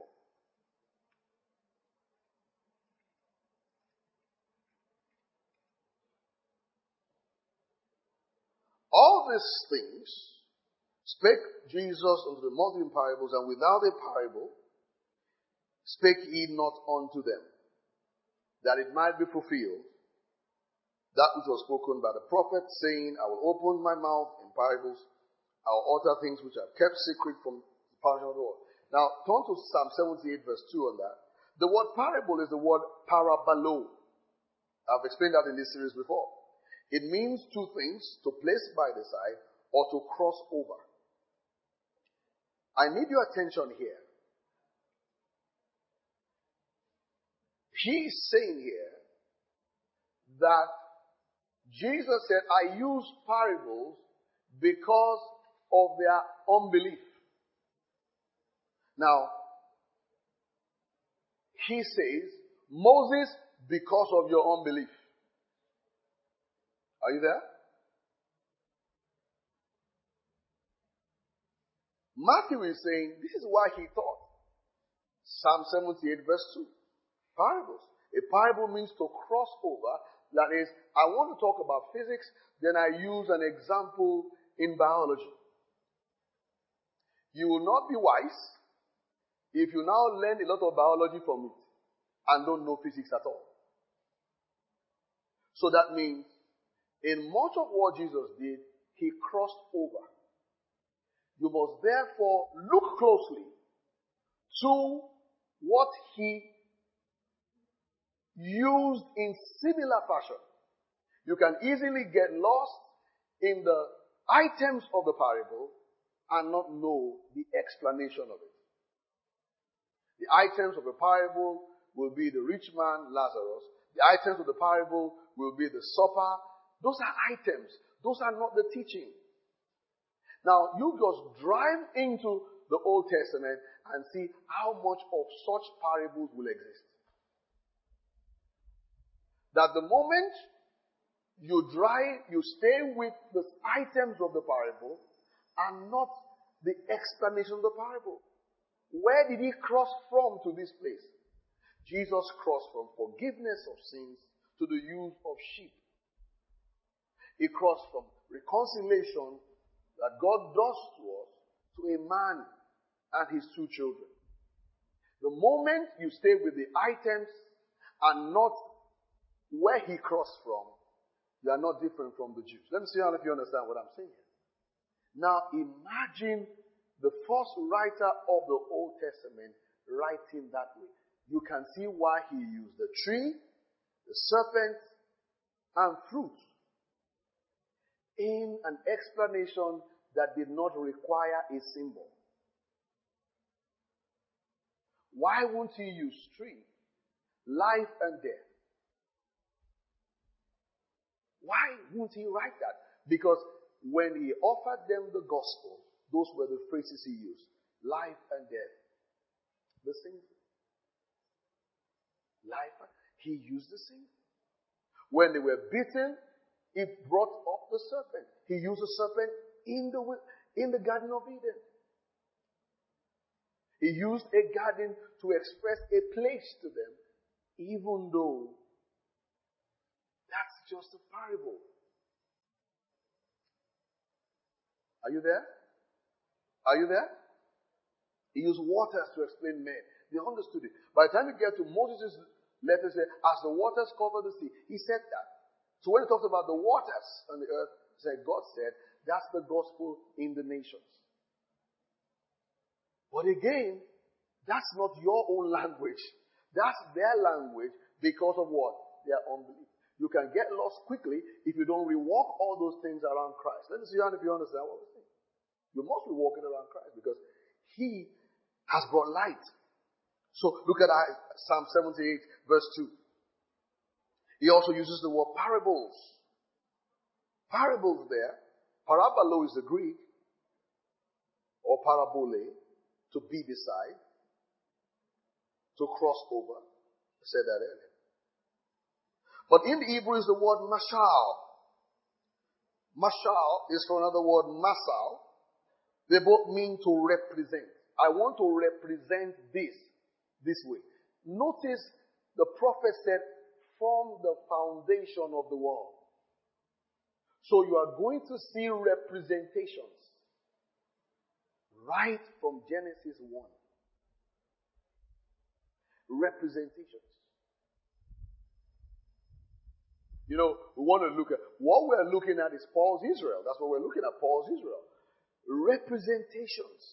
All these things spake Jesus unto the multitude in parables, and without a parable spake he not unto them, that it might be fulfilled that which was spoken by the prophet, saying, I will open my mouth in parables, I will utter things which I have kept secret from the foundation of the world. Now, turn to Psalm 78 verse 2 on that. The word parable is the word parabolo. I've explained that in this series before. It means two things: to place by the side or to cross over. I need your attention here. He is saying here that Jesus said, I use parables because of their unbelief. Now, he says, Moses, because of your unbelief. Are you there? Matthew is saying, this is why he taught. Psalm 78 verse 2. Parables. A parable means to cross over. That is, I want to talk about physics, then I use an example in biology. You will not be wise if you now learn a lot of biology from it and don't know physics at all. So that means, in much of what Jesus did, he crossed over. You must therefore look closely to what he used in similar fashion. You can easily get lost in the items of the parable and not know the explanation of it. The items of the parable will be the rich man, Lazarus. The items of the parable will be the supper. Those are items. Those are not the teaching. Now, you just drive into the Old Testament and see how much of such parables will exist. That the moment you stay with the items of the parable and not the explanation of the parable. Where did he cross from to this place? Jesus crossed from forgiveness of sins to the use of sheep. He crossed from reconciliation that God does to us to a man and his two children. The moment you stay with the items and not where he crossed from, you are not different from the Jews. Let me see if you understand what I'm saying here. Now imagine the first writer of the Old Testament writing that way. You can see why he used the tree, the serpent, and fruit in an explanation that did not require a symbol. Why won't he use tree, life and death? Why won't he write that? Because when he offered them the gospel, those were the phrases he used. Life and death. The same thing. He used the same thing. When they were bitten, he brought up the serpent. He used the serpent in the Garden of Eden. He used a garden to express a place to them, even though that's just a parable. Are you there? Are you there? He used waters to explain men. They understood it. By the time you get to Moses' letter, say, as the waters cover the sea, he said that. So when he talks about the waters on the earth, God said, that's the gospel in the nations. But again, that's not your own language. That's their language because of what? Their unbelief. You can get lost quickly if you don't rewalk all those things around Christ. Let me see if you understand what we're saying. You must be walking around Christ because he has brought light. So look at Psalm 78 verse 2. He also uses the word parables. Parables there. Parabolo is the Greek. Or parabole. To be beside. To cross over. I said that earlier. But in the Hebrew is the word mashal. Mashal is from another word masal. They both mean to represent. I want to represent this way. Notice the prophet said, from the foundation of the world. So you are going to see representations right from Genesis 1. Representations. You know, we want to look at, what we're looking at is Paul's Israel. That's what we're looking at, Paul's Israel. Representations.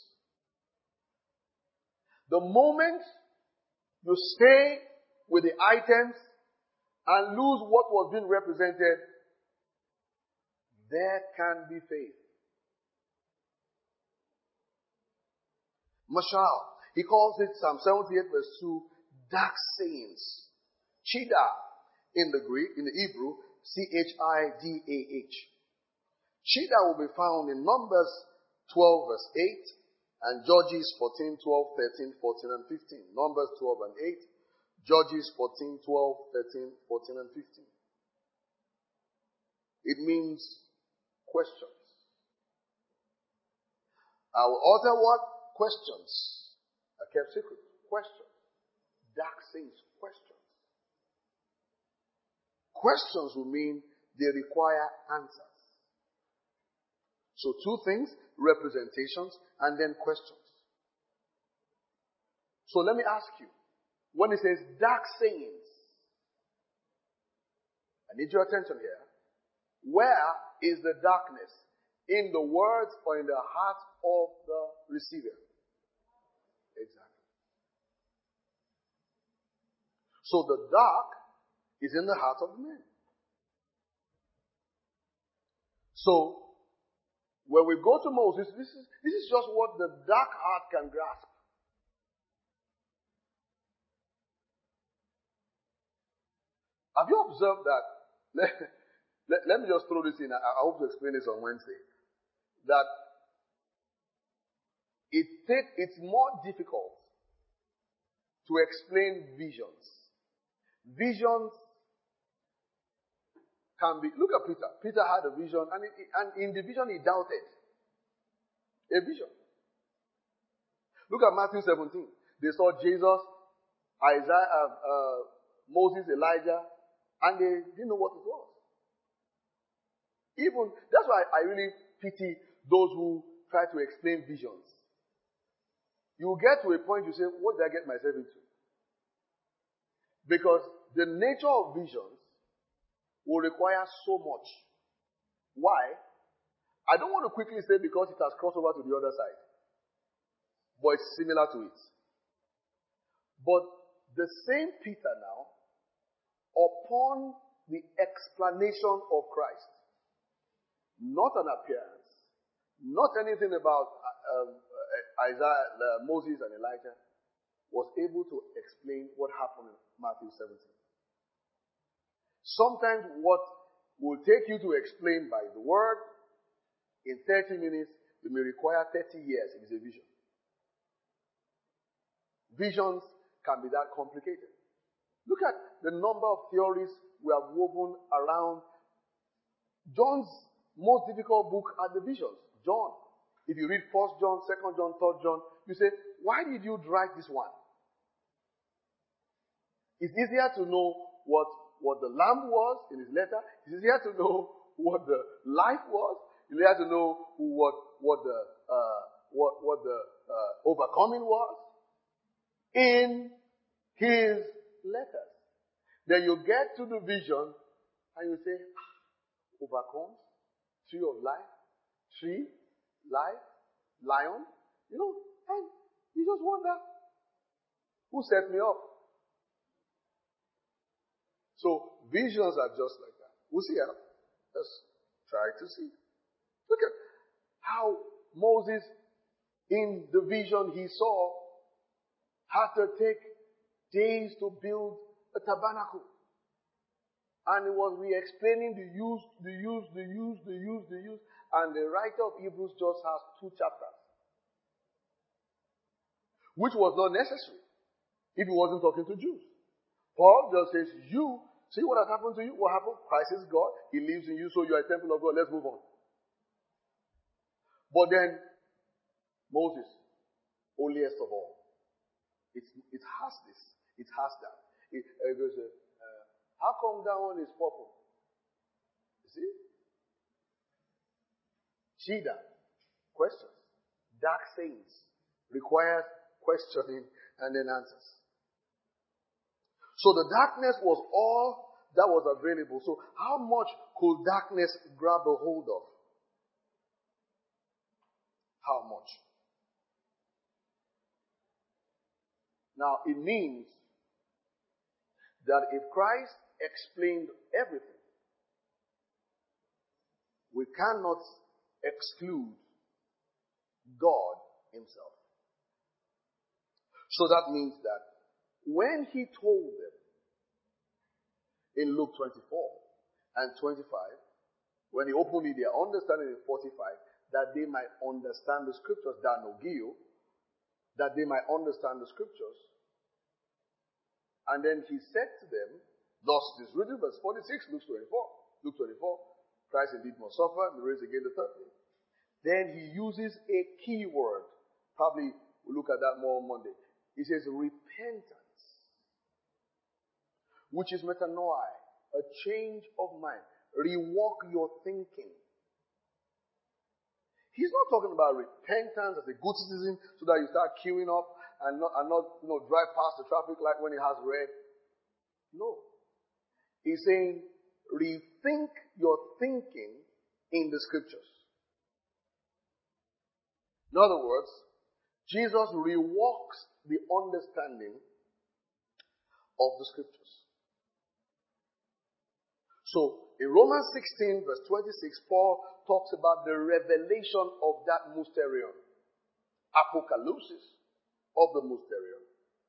The moment you stay with the items and lose what was being represented, there can be faith. Mashal. He calls it, Psalm 78 verse 2, dark sayings. Chida in the Greek, in the Hebrew, Chidah. Chidah will be found in Numbers 12 verse 8 and Judges 14, 12, 13, 14 and 15. Numbers 12 and 8. Judges 14, 12, 13, 14 and 15. It means questions. I will utter what? Questions. I kept secret. Questions. Dark things. Questions. Questions will mean they require answers. So two things, representations and then questions. So let me ask you, when it says dark sayings, I need your attention here. Where is the darkness? In the words or in the heart of the receiver? Exactly. So the dark is in the heart of the man. So when we go to Moses, this is just what the dark heart can grasp. Have you observed that? Let me just throw this in. I hope to explain this on Wednesday. That it's more difficult to explain visions. Visions can be. Look at Peter. Peter had a vision, and in the vision he doubted. A vision. Look at Matthew 17. They saw Jesus, Isaiah, Moses, Elijah, and they didn't know what it was. Even that's why I really pity those who try to explain visions. You will get to a point you say, what did I get myself into? Because the nature of visions will require so much. Why? I don't want to quickly say because it has crossed over to the other side. But it's similar to it. But the same Peter now, upon the explanation of Christ, not an appearance, not anything about Isaiah, Moses and Elijah, was able to explain what happened in Matthew 17. Sometimes what will take you to explain by the word, in 30 minutes, it may require 30 years if it's a vision. Visions can be that complicated. Look at the number of theories we have woven around. John's most difficult book are the visions. John. If you read 1 John, 2 John, 3 John, you say, why did you write this one? It's easier to know what the lamb was in his letter. It's easier to know what the life was. It's easier to know what the overcoming was in his letters. Then you get to the vision and you say, overcome, tree of life, tree, life, lion, and you just wonder, who set me up? So visions are just like that. We'll see how. Let's try to see. Look at how Moses, in the vision he saw, had to take days to build a tabernacle. And it was re-explaining the use. And the writer of Hebrews just has 2 chapters. Which was not necessary if he wasn't talking to Jews. Paul just says, you, see what has happened to you? What happened? Christ is God. He lives in you, so you are a temple of God. Let's move on. But then, Moses, holiest of all, it has this. It has that. It goes, how come that one is purple? You see? Chidah, questions. Dark sayings requires questioning and then answers. So the darkness was all that was available. So how much could darkness grab a hold of? How much? Now it means that if Christ explained everything, we cannot exclude God himself. So that means that when he told them in Luke 24, and 25, when he opened their understanding in 45, that they might understand the scriptures, danogio, that they might understand the scriptures. And then he said to them, thus this written, verse 46, Luke 24, Christ indeed must suffer and be raised again the third day. Then he uses a key word. Probably we'll look at that more on Monday. He says repentance, which is metanoia, a change of mind. Rework your thinking. He's not talking about repentance as a good citizen so that you start queuing up and not drive past the traffic light when it has red. No. He's saying rethink your thinking in the scriptures. In other words, Jesus reworks the understanding of the scriptures. So, in Romans 16 verse 26, Paul talks about the revelation of that mysterion. Apocalypsis of the mysterion.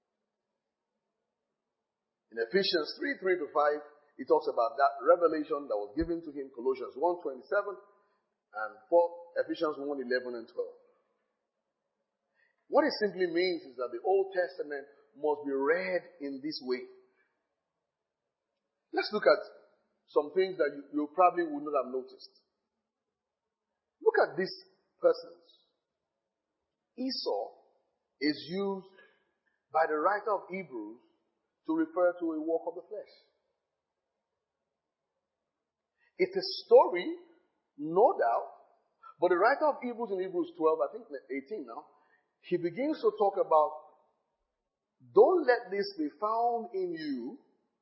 In Ephesians 3:3-5, he talks about that revelation that was given to him, Colossians 1:27, and Ephesians 1:11 and 12. What it simply means is that the Old Testament must be read in this way. Let's look at some things that you probably would not have noticed. Look at these persons. Esau is used by the writer of Hebrews to refer to a work of the flesh. It's a story, no doubt, but the writer of Hebrews in Hebrews 12, I think 18 now, he begins to talk about, don't let this be found in you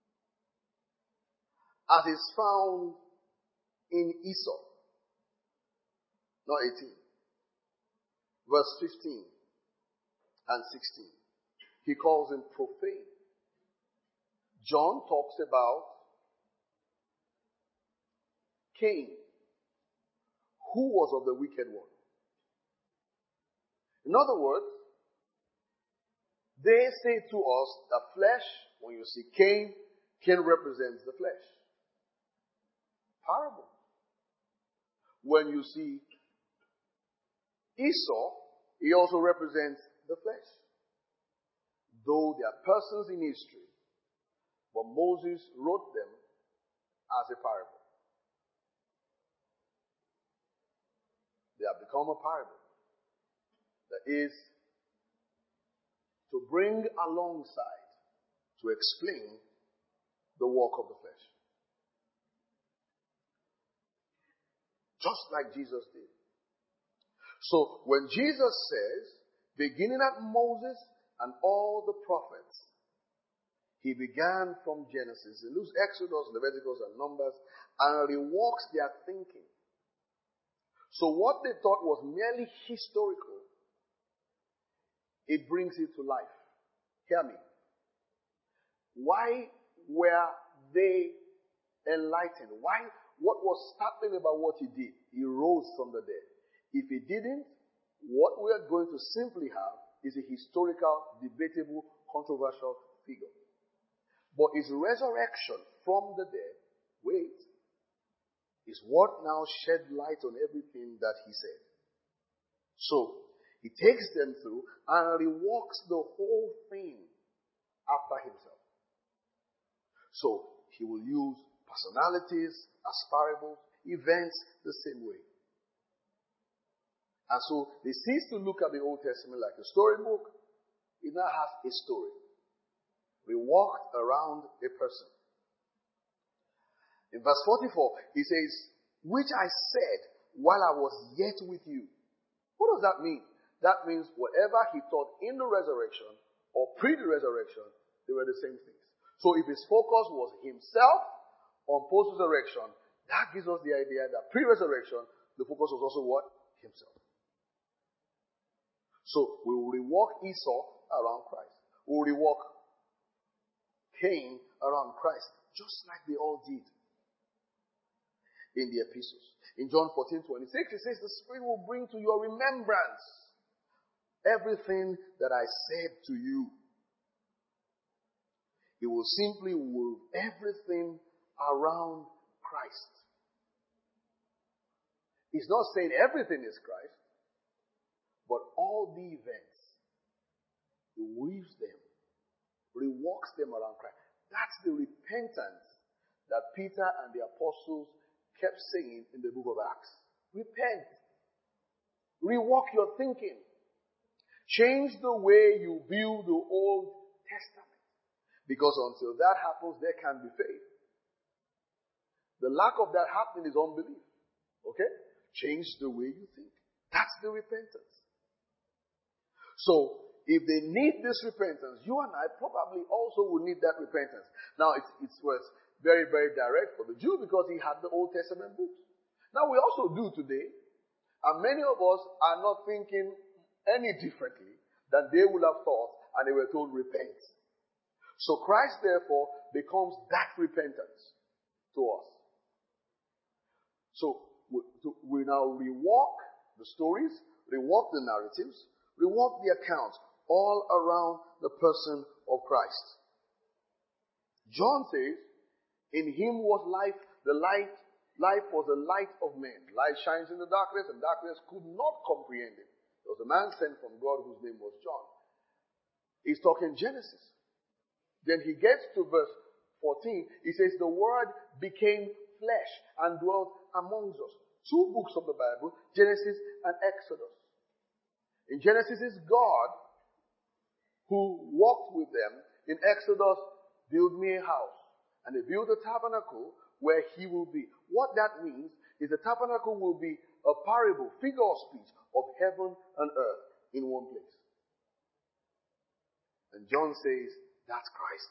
as is found in Esau. Not 18. Verse 15 and 16. He calls him profane. John talks about Cain, who was of the wicked one. In other words, they say to us that flesh, when you see Cain, Cain represents the flesh. Parable. When you see Esau, he also represents the flesh. Though they are persons in history, but Moses wrote them as a parable. They have become a parable. That is to bring alongside, to explain the work of the flesh. Just like Jesus did. So when Jesus says, beginning at Moses and all the prophets, he began from Genesis. He leaves Exodus, Leviticus, and Numbers, and reworks their thinking. So what they thought was merely historical, it brings it to life. Hear me. Why were they enlightened? What was startling about what he did? He rose from the dead. If he didn't, what we are going to simply have is a historical, debatable, controversial figure. But his resurrection from the dead, is what now shed light on everything that he said. So, he takes them through and reworks the whole thing after himself. So, he will use personalities as parables, events the same way. And so, they cease to look at the Old Testament like a storybook. It now has a story. Reworked around a person. In verse 44, he says, which I said while I was yet with you. What does that mean? That means whatever he taught in the resurrection or pre the resurrection, they were the same things. So if his focus was himself on post-resurrection, that gives us the idea that pre-resurrection, the focus was also what? Himself. So we will rework Esau around Christ. We will rework Cain around Christ, just like they all did in the epistles. In John 14:26, it says, the Spirit will bring to your remembrance everything that I said to you. He will simply move everything around Christ. He's not saying everything is Christ, but all the events, he weaves them, reworks them around Christ. That's the repentance that Peter and the apostles kept saying in the book of Acts. Repent. Rework your thinking. Change the way you view the Old Testament. Because until that happens, there can be faith. The lack of that happening is unbelief. Okay? Change the way you think. That's the repentance. So, if they need this repentance, you and I probably also will need that repentance. Now, it was very, very direct for the Jew because he had the Old Testament books. Now, we also do today, and many of us are not thinking any differently than they would have thought, and they were told, repent. So Christ, therefore, becomes that repentance to us. So we now rework the stories, rework the narratives, rework the accounts all around the person of Christ. John says, in him was life, life was the light of men. Light shines in the darkness, and darkness could not comprehend it. There was a man sent from God whose name was John. He's talking Genesis. Then he gets to verse 14. He says, the word became flesh and dwelt amongst us. Two books of the Bible, Genesis and Exodus. In Genesis is God who walked with them. In Exodus, build me a house. And they build a tabernacle where he will be. What that means is the tabernacle will be a parable, figure of speech of heaven and earth in one place. And John says, that's Christ.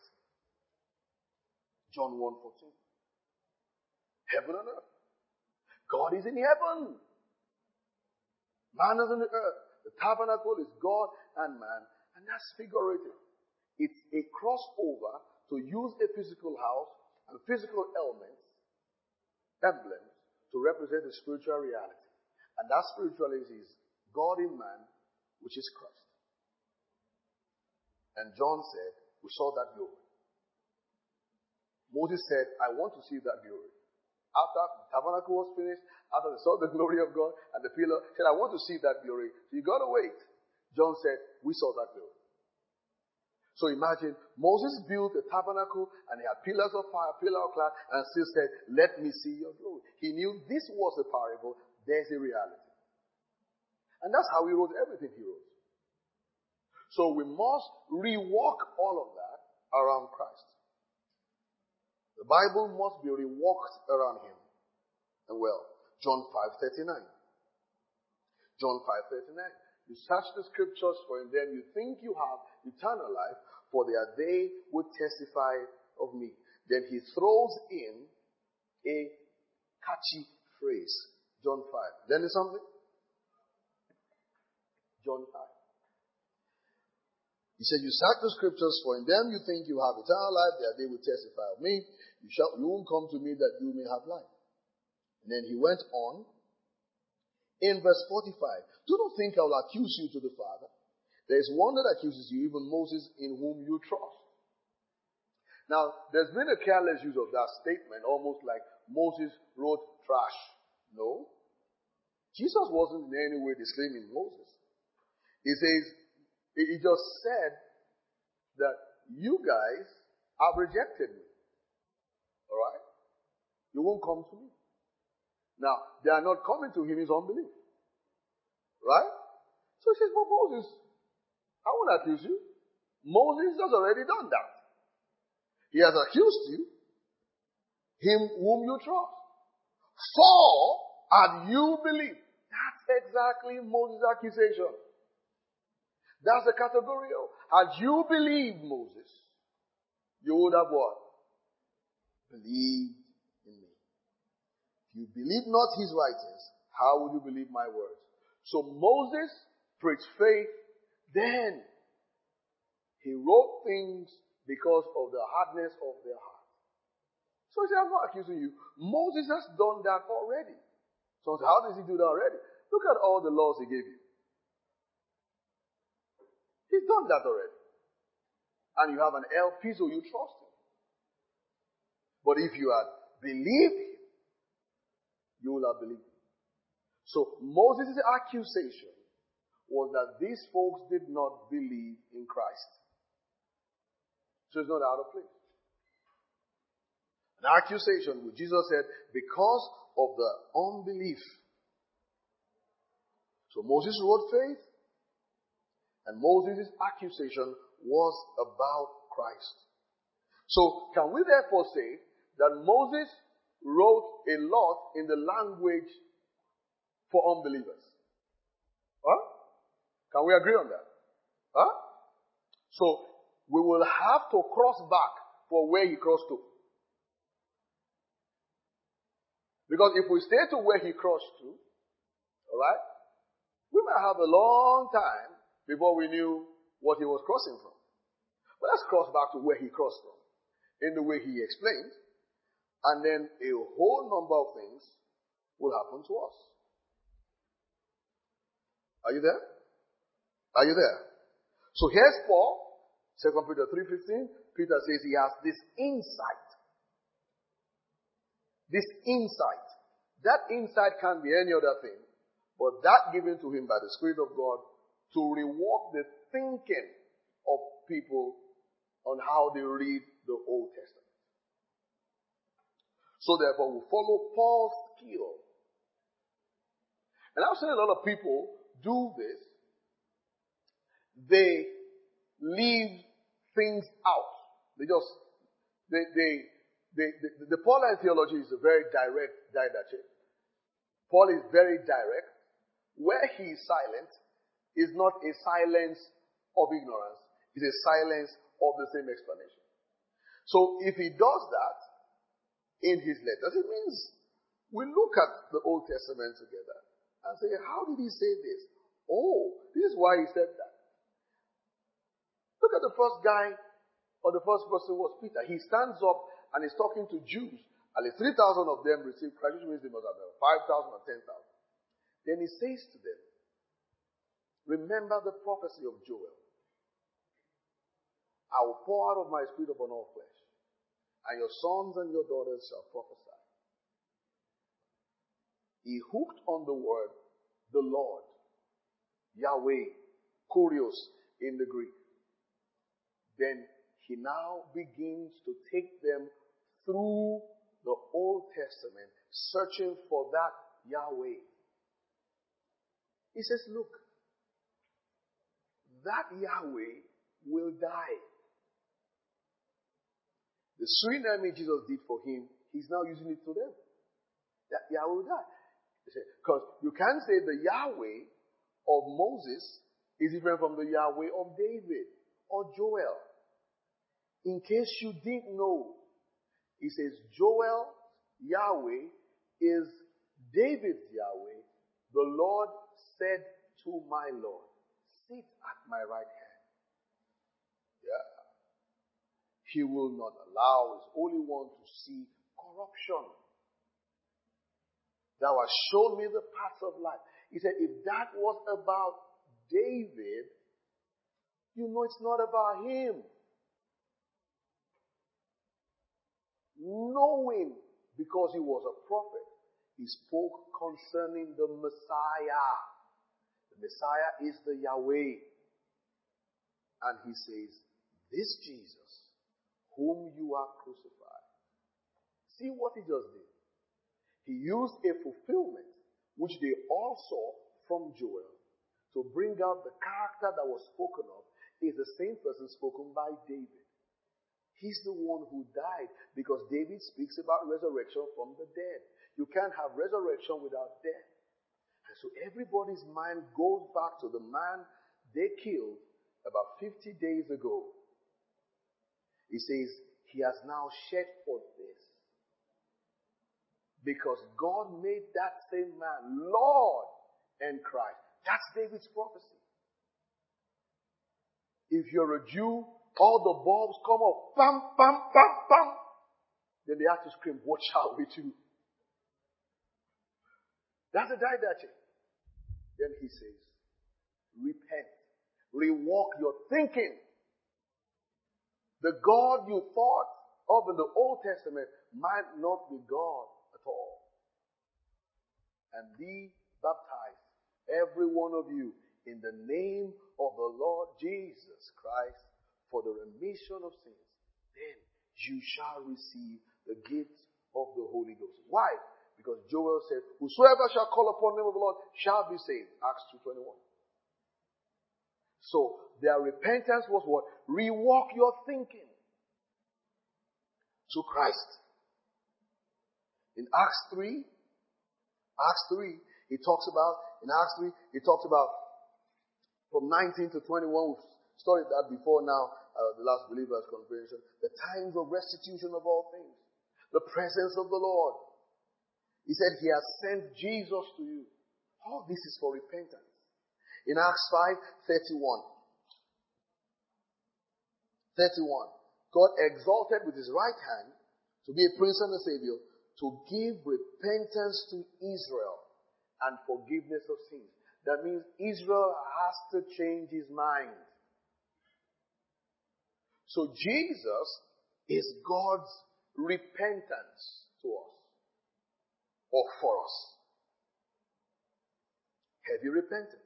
John 1:14. Heaven and earth. God is in heaven. Man is in the earth. The tabernacle is God and man. And that's figurative. It's a crossover to use a physical house and physical emblems, to represent a spiritual reality. And that spirituality is God in man, which is Christ. And John said, we saw that glory. Moses said, I want to see that glory. After the tabernacle was finished, after they saw the glory of God and the pillar, said, I want to see that glory. So you got to wait. John said, we saw that glory. So imagine, Moses built a tabernacle and he had pillars of fire, pillar of cloud, and still said, let me see your glory. He knew this was a parable, there's a reality. And that's how he wrote everything he wrote. So we must rework all of that around Christ. The Bible must be reworked around him. And well, John 5:39. John 5:39. You search the scriptures, for in them you think you have eternal life, for they are they who testify of me. Then he throws in a catchy phrase. John 5. Then is something? John 5. He said, you search the scriptures, for in them you think you have eternal life, they are they who testify of me. You won't come to me that you may have life. And then he went on in verse 45. Do not think I will accuse you to the Father. There is one that accuses you, even Moses, in whom you trust. Now, there's been a careless use of that statement, almost like Moses wrote trash. No. Jesus wasn't in any way disclaiming Moses. He says, he just said that you guys have rejected me. Alright? You won't come to me. Now, they are not coming to him, his unbelief. Right? So he says, well, Moses, I won't accuse you. Moses has already done that. He has accused you, him whom you trust. For had you believed. That's exactly Moses' accusation. That's the categorical. Had you believed Moses, you would have what? Believed in me. If you believe not his writings, how would you believe my words? So Moses preached faith, then he wrote things because of the hardness of their heart. So he said, I'm not accusing you. Moses has done that already. So how does he do that already? Look at all the laws he gave you. He's done that already. And you have an LP, so you trust him. But if you had believed him, you will have believed. So Moses' accusation was that these folks did not believe in Christ. So it's not out of place. An accusation which Jesus said because of the unbelief. So Moses wrote faith, and Moses' accusation was about Christ. So can we therefore say that Moses wrote a lot in the language for unbelievers? Huh? Can we agree on that? Huh? So we will have to cross back for where he crossed to. Because if we stay to where he crossed to, alright, we might have a long time before we knew what he was crossing from. But let's cross back to where he crossed from, in the way he explained, and then a whole number of things will happen to us. Are you there? Are you there? So here's Paul, 2 Peter 3:15. Peter says he has this insight. This insight. That insight can't be any other thing but that given to him by the Spirit of God to rework the thinking of people on how they read the Old Testament. So therefore we follow Paul's skill. And I've seen a lot of people do this. They leave things out. The Pauline theology is a very direct didache. Paul is very direct. Where he is silent is not a silence of ignorance. It's a silence of the same explanation. So if he does that in his letters, it means we look at the Old Testament together and say, how did he say this? Oh, this is why he said that. Look at the first guy, or the first person was Peter. He stands up and is talking to Jews. At least 3,000 of them received Christ, which means they must have 5,000 or 10,000. Then he says to them, remember the prophecy of Joel. I will pour out of my spirit upon all flesh, and your sons and your daughters shall prophesy. He hooked on the word, the Lord, Yahweh, Kurios in the Greek. Then he now begins to take them through the Old Testament, searching for that Yahweh. He says, look, that Yahweh will die. The tsunami Jesus did for him, he's now using it to them. That Yahweh will die. Because you can't say the Yahweh of Moses is different from the Yahweh of David or Joel. In case you didn't know, he says Joel, Yahweh, is David's Yahweh. The Lord said to my Lord, sit at my right hand. Yeah. He will not allow his Holy One to see corruption. Thou hast shown me the path of life. He said, if that was about David, you know it's not about him. Knowing, because he was a prophet, he spoke concerning the Messiah. The Messiah is the Yahweh. And he says, this Jesus, whom you are crucified. See what he just did. He used a fulfillment, which they all saw from Joel, to bring out the character that was spoken of is the same person spoken by David. He's the one who died, because David speaks about resurrection from the dead. You can't have resurrection without death. And so everybody's mind goes back to the man they killed about 50 days ago. He says, he has now shed forth this. Because God made that same man Lord and Christ. That's David's prophecy. If you're a Jew, all the bulbs come up. Bam, bam, bam, bam. Then they have to scream, what shall we do? That's the didache. Then he says, repent. Rework your thinking. The God you thought of in the Old Testament might not be God at all. and be baptized, every one of you, in the name of the Lord Jesus Christ, for the remission of sins. Then you shall receive the gift of the Holy Ghost. Why? Because Joel said, whosoever shall call upon the name of the Lord shall be saved. Acts 2:21. So their repentance was what? Rework your thinking to Christ. In Acts 3, it talks about from 19 to 21, we've studied that before now, the last believers conference, the times of restitution of all things, the presence of the Lord. He said he has sent Jesus to you. All this is for repentance. In Acts 5:31, God exalted with his right hand to be a prince and a savior, to give repentance to Israel and forgiveness of sins. That means Israel has to change his mind. So Jesus is God's repentance to us, or for us. Heavy repentance.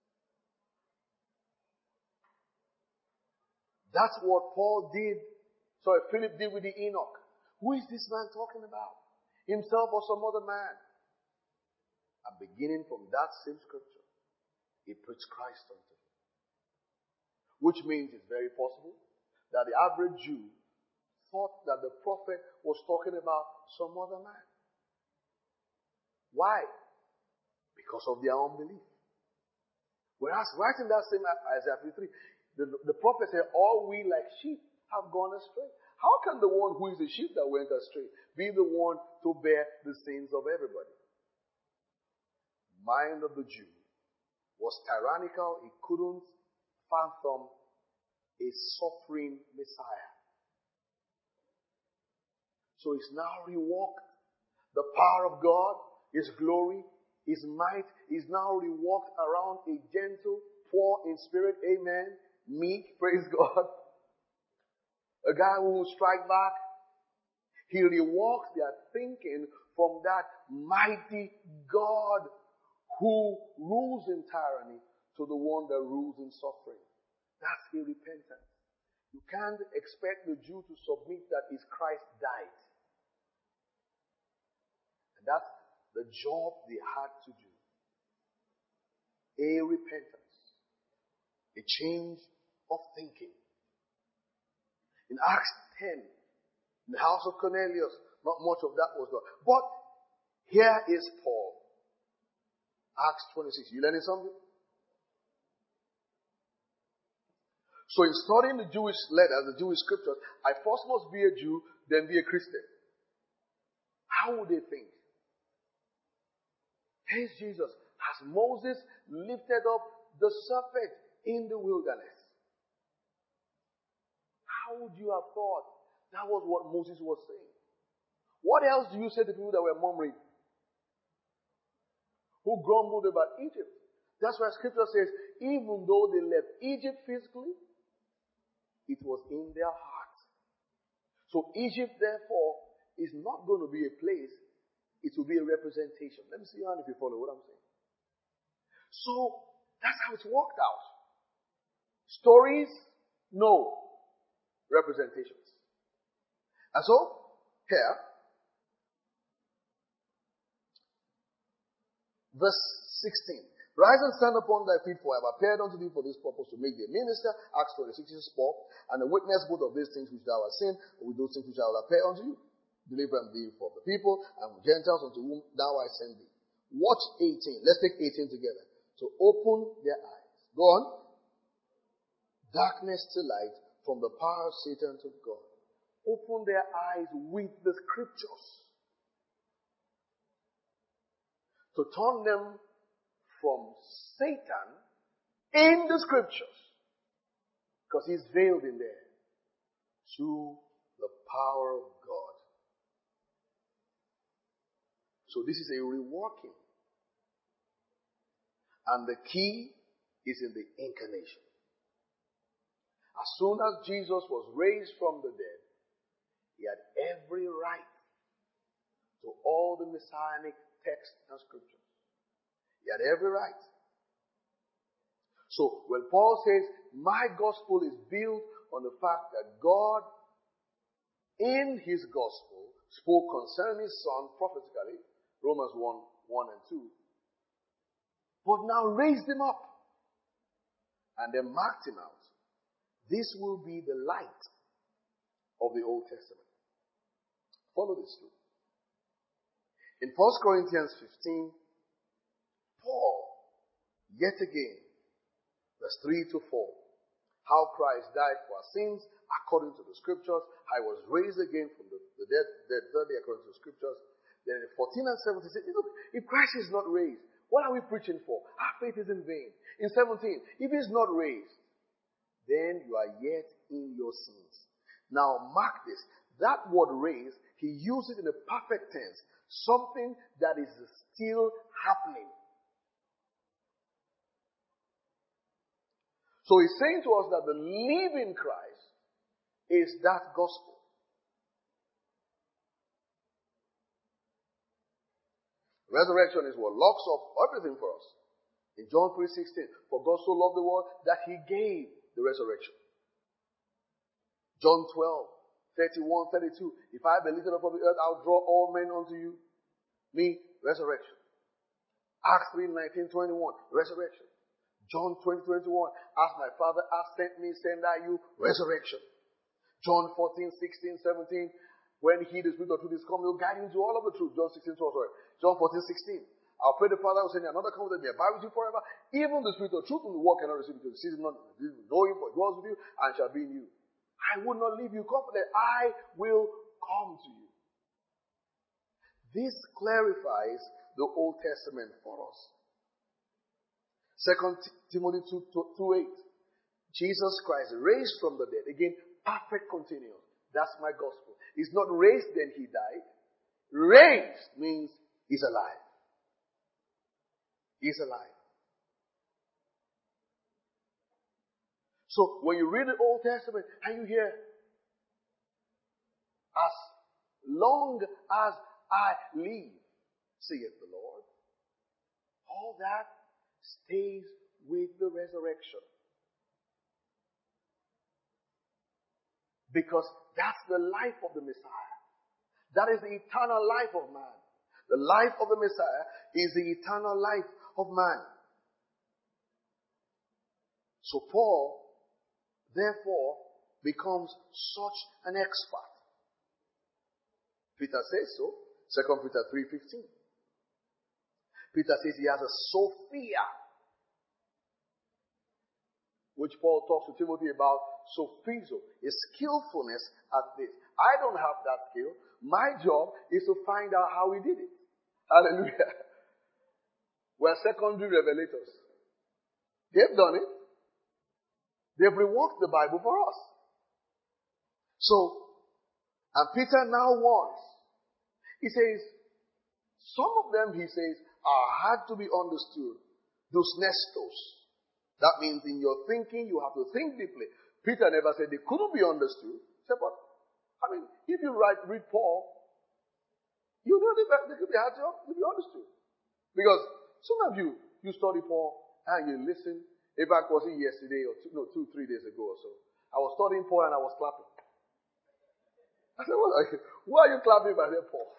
That's what Philip did with the Enoch. Who is this man talking about? Himself or some other man? And beginning from that same scripture, he preached Christ unto him. Which means it's very possible that the average Jew thought that the prophet was talking about some other man. Why? Because of their unbelief. Whereas right in that same Isaiah 53, the prophet said, all we like sheep have gone astray. How can the one who is the sheep that went astray be the one to bear the sins of everybody? Mind of the Jew was tyrannical. He couldn't fathom a suffering Messiah. So he's now reworked. The power of God, his glory, his might is now reworked around a gentle, poor in spirit, amen, meek, praise God. A guy who will strike back. He reworks their thinking from that mighty God who rules in tyranny to the one that rules in suffering. That's the repentance. You can't expect the Jew to submit that his Christ died. And that's the job they had to do. A repentance. A change of thinking. In Acts 10, in the house of Cornelius, not much of that was done. But here is Paul. Acts 26. You learning something? So in studying the Jewish letters, the Jewish scriptures, I first must be a Jew, then be a Christian. How would they think? Here's Jesus. Has Moses lifted up the serpent in the wilderness? How would you have thought that was what Moses was saying? What else do you say to people that were murmuring? Who grumbled about Egypt? That's why scripture says, even though they left Egypt physically, it was in their hearts. So Egypt, therefore, is not going to be a place. It will be a representation. Let me see if you follow what I'm saying. So, that's how it's worked out. Stories? No. Representations. And so, here, verse 16. Rise and stand upon thy feet, for I have appeared unto thee for this purpose, to make thee a minister. Acts 26 is Paul, and a witness both of these things which thou hast seen, and with those things which I will appear unto you. Deliver thee from the people and from Gentiles unto whom thou I send thee. Watch 18. Let's take 18 together. So open their eyes. Go on. Darkness to light, from the power of Satan to God. Open their eyes with the scriptures. To turn them from Satan in the scriptures, because he's veiled in there, to the power of God. So this is a reworking. And the key is in the incarnation. As soon as Jesus was raised from the dead, he had every right to all the messianic texts and scriptures. He had every right. So when Paul says, my gospel is built on the fact that God, in his gospel, spoke concerning his son prophetically, Romans 1 and 2, but now raised him up and then marked him out. This will be the light of the Old Testament. Follow this through. In 1 Corinthians 15, Paul, yet again, verse 3 to 4, how Christ died for our sins according to the scriptures, how he was raised again from the dead thirdly according to the scriptures. Then in 14 and 17, he said, look, if Christ is not raised, what are we preaching for? Our faith is in vain. In 17, if he's not raised, then you are yet in your sins. Now mark this. That word raised, he uses it in a perfect tense. Something that is still happening. So he's saying to us that the living Christ is that gospel. Resurrection is what locks up everything for us. In John 3:16, for God so loved the world that he gave the resurrection. John 12:31, 32, if I be lifted up from the earth, I'll draw all men unto you. Me, resurrection. Acts 3:19, 21, resurrection. John 20:21, as my Father has sent me, send I you, resurrection. John 14:16, 17, when he, the Spirit of truth, is come, he'll guide you into all of the truth. John 16:12, sorry. John 14:16. I'll pray the Father will send you another comforter, may abide with you forever. Even the Spirit of truth whom the world cannot receive because it sees him not, know him, but dwells with you and shall be in you. I will not leave you comfortless. I will come to you. This clarifies the Old Testament for us. 2 Timothy 2:8. Jesus Christ raised from the dead. Again, perfect continuum. That's my gospel. He's not raised, then he died. Raised means he's alive. He's alive. So when you read the Old Testament and you hear, as long as I live, saith the Lord, all that stays with the resurrection. Because that's the life of the Messiah. That is the eternal life of man. The life of the Messiah is the eternal life of man. So Paul, therefore, becomes such an expert. Peter says so. 2 Peter 3:15. Peter says he has a Sophia, which Paul talks to Timothy about, sophizo, a skillfulness at this. I don't have that skill. My job is to find out how he did it. Hallelujah. We're secondary revelators. They've done it. They've reworked the Bible for us. So, and Peter now wants, he says, some of them, he says, are hard to be understood. Those nestos. That means in your thinking, you have to think deeply. Peter never said they couldn't be understood. He said, but, I mean, if you read Paul, you know they could be hard to be understood. Because some of you study Paul and you listen. In fact, was it yesterday or 2-3 days ago or so? I was studying Paul and I was clapping. I said, well, why are you clapping if I said Paul?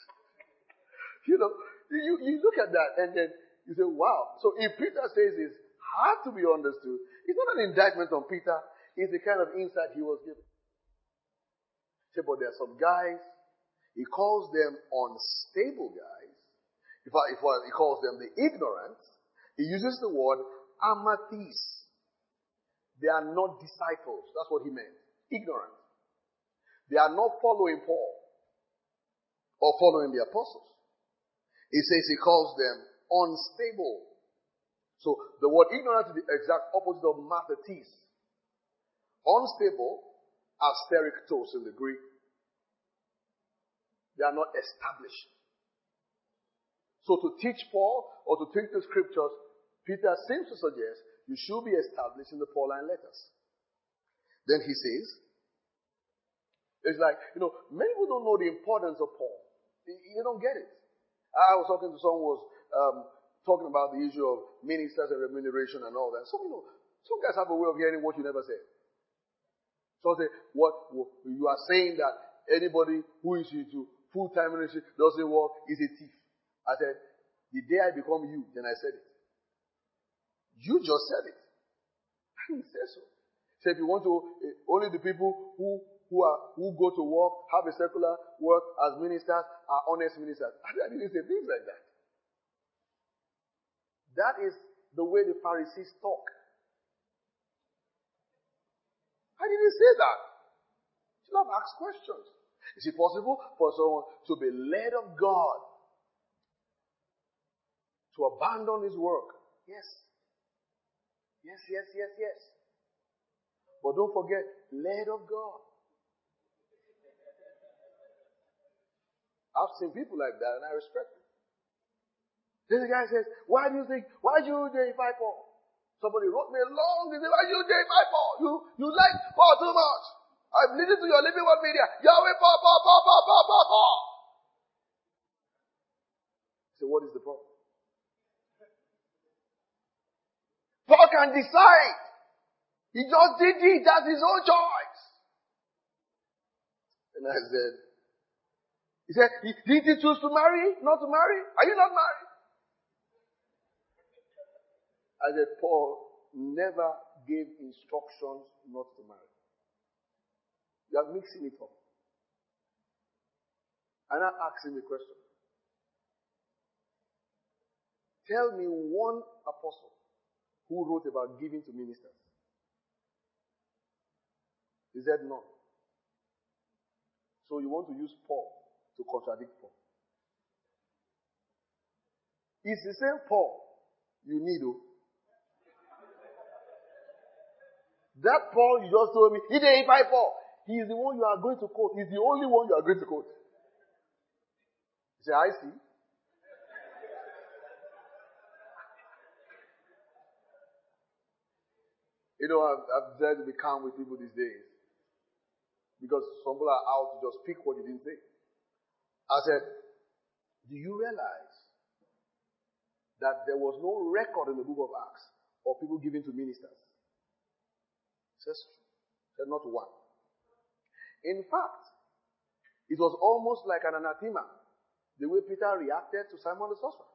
You look at that and then you say, wow. So if Peter says it's hard to be understood, it's not an indictment on Peter. It's the kind of insight he was given. But there are some guys, he calls them unstable guys. He calls them the ignorant. He uses the word amathis. They are not disciples. That's what he meant. Ignorant. They are not following Paul or following the apostles. He says he calls them unstable. So the word ignorant is the exact opposite of mathetes. Unstable, asteriktos in the Greek. They are not established. So to teach Paul or to teach the scriptures, Peter seems to suggest you should be established in the Pauline letters. Then he says, it's like, many people don't know the importance of Paul. You don't get it. I was talking to someone who was talking about the issue of ministers and remuneration and all that. So, some guys have a way of hearing what you never said. So say, what you are saying that anybody who is into full-time ministry doesn't work is a thief. I said, the day I become you, then I said it. You just said it. I didn't say so. So if you want to, only the people who go to work, have a secular work as ministers are honest ministers. I didn't say things like that. That is the way the Pharisees talk. I didn't say that. You should have asked questions. Is it possible for someone to be led of God to abandon his work? Yes. Yes, yes, yes, yes. But don't forget, led of God. I've seen people like that and I respect them. Then the guy says, why do you deify Paul? Somebody wrote me a long thing, why do you deify Paul? You like Paul too much. I've listened to your Living Word media. Yahweh, Paul. So what is the problem? Paul can decide. He just did it. That's his own choice. And I said, he said, did he choose to marry? Not to marry? Are you not married? I said, Paul never gave instructions not to marry. You are mixing it up. And I asked him a question. Tell me one apostle who wrote about giving to ministers. He said none. So you want to use Paul to contradict Paul. It's the same Paul you need. That Paul you just told me, he didn't invite Paul. He is the one you are going to quote. He's the only one you are going to quote. You say, I see. I've decided to be calm with people these days. Because some people are out to just pick what you didn't say. I said, do you realize that there was no record in the book of Acts of people giving to ministers? Says true. Said not one. In fact, it was almost like an anathema, the way Peter reacted to Simon the sorcerer.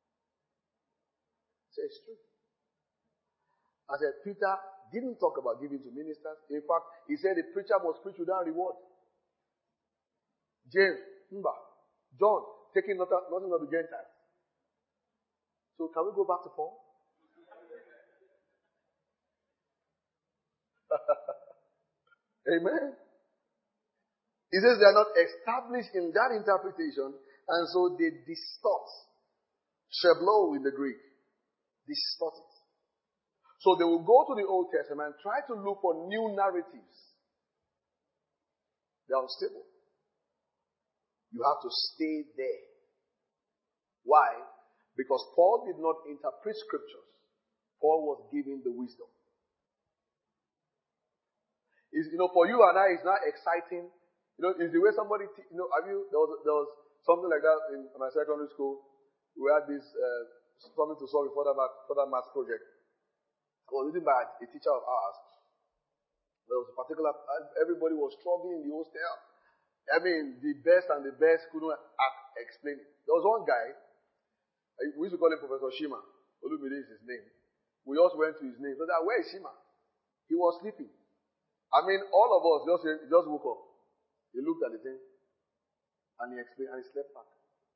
Says true. I said, Peter didn't talk about giving to ministers. In fact, he said the preacher must preach without reward. James, John, taking nothing of the Gentiles. So can we go back to Paul? Amen. He says they are not established in that interpretation, and so they distort. Sheblo in the Greek. Distort it. So they will go to the Old Testament and try to look for new narratives. They are unstable. You have to stay there. Why? Because Paul did not interpret scriptures. Paul was giving the wisdom. For you and I, it's not exciting. It's the way somebody, there was something like that in my secondary school. We had this, something to solve for that math project. It was written by a teacher of ours. There was a particular, everybody was struggling in the hostel. I mean, the best couldn't explain it. There was one guy, we used to call him Professor Shima. Olumide is his name. We also went to his name. So where is Shima? He was sleeping. I mean, all of us just woke up. He looked at the thing and he explained and he slept back.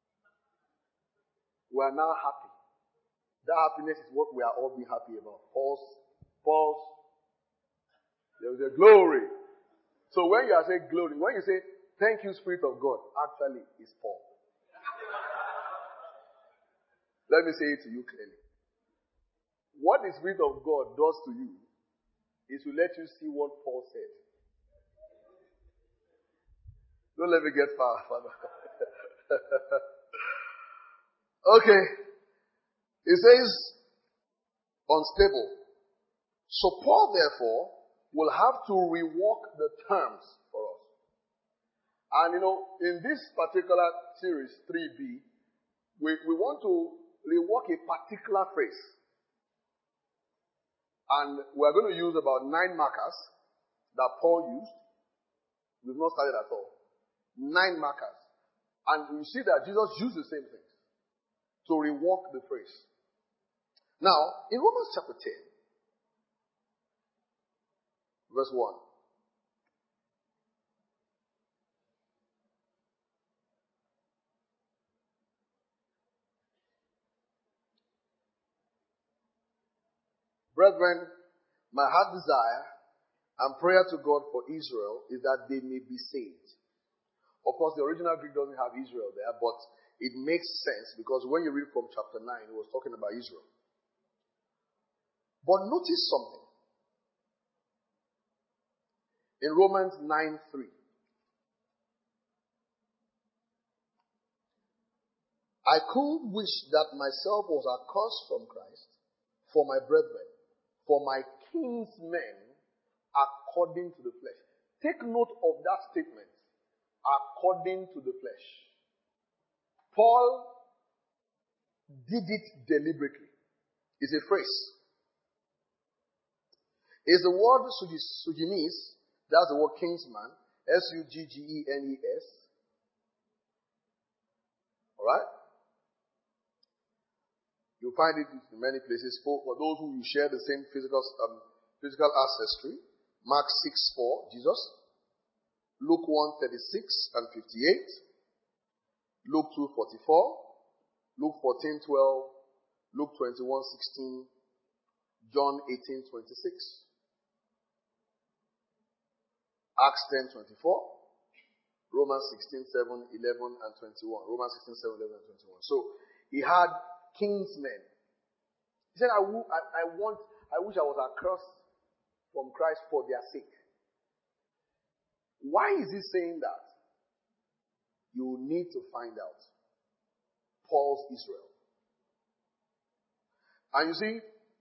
We are now happy. That happiness is what we are all being happy about. Pause. There is a glory. So when you are saying glory, when you say, thank you, Spirit of God, actually it's Paul. Let me say it to you clearly. What the Spirit of God does to you is to let you see what Paul said. Don't let me get far, Father. Okay. It says, unstable. So Paul, therefore, will have to rework the terms for us. And in this particular series, 3B, we want to rework a particular phrase. And we're going to use about 9 markers that Paul used. We've not started at all. 9 markers. And you see that Jesus used the same things to rework the phrase. Now, in Romans chapter 10, verse 1. Brethren, my heart desire and prayer to God for Israel is that they may be saved. Of course, the original Greek doesn't have Israel there, but it makes sense because when you read from chapter 9, it was talking about Israel. But notice something. In Romans 9:3, I could wish that myself was accursed from Christ for my brethren, for my kinsmen according to the flesh. Take note of that statement. According to the flesh. Paul did it deliberately. It's a phrase. It's the word suggenes, that's the word kinsman, S-U-G-G-E-N-E-S. Alright? You'll find it in many places. For those who you share the same physical ancestry. Mark 6:4, Jesus. Luke 1:36 and 58. Luke 2:44. Luke 14:12. Luke 21:16. John 18:26. Acts 10:24. Romans 16:7, 11 and 21. Romans 16:7, 11 and 21. So he had kinsmen. He said, I wish I was accursed from Christ for their sake. Why is he saying that? You need to find out. Paul's Israel. And you see,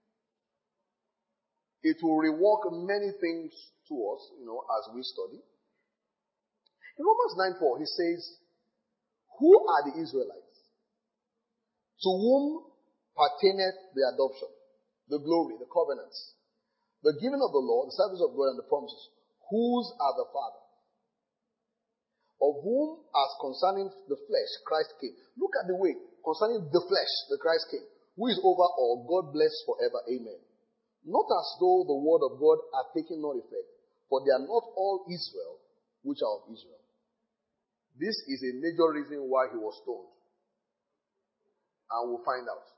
it will rework many things to us, as we study. In Romans 9:4, he says, who are the Israelites? To whom pertaineth the adoption, the glory, the covenants, the giving of the law, the service of God, and the promises. Whose are the fathers? Of whom, as concerning the flesh, Christ came. Look at the way, concerning the flesh, the Christ came. Who is over all, God bless forever. Amen. Not as though the word of God hath taken no effect, for they are not all Israel which are of Israel. This is a major reason why he was stoned. And we'll find out.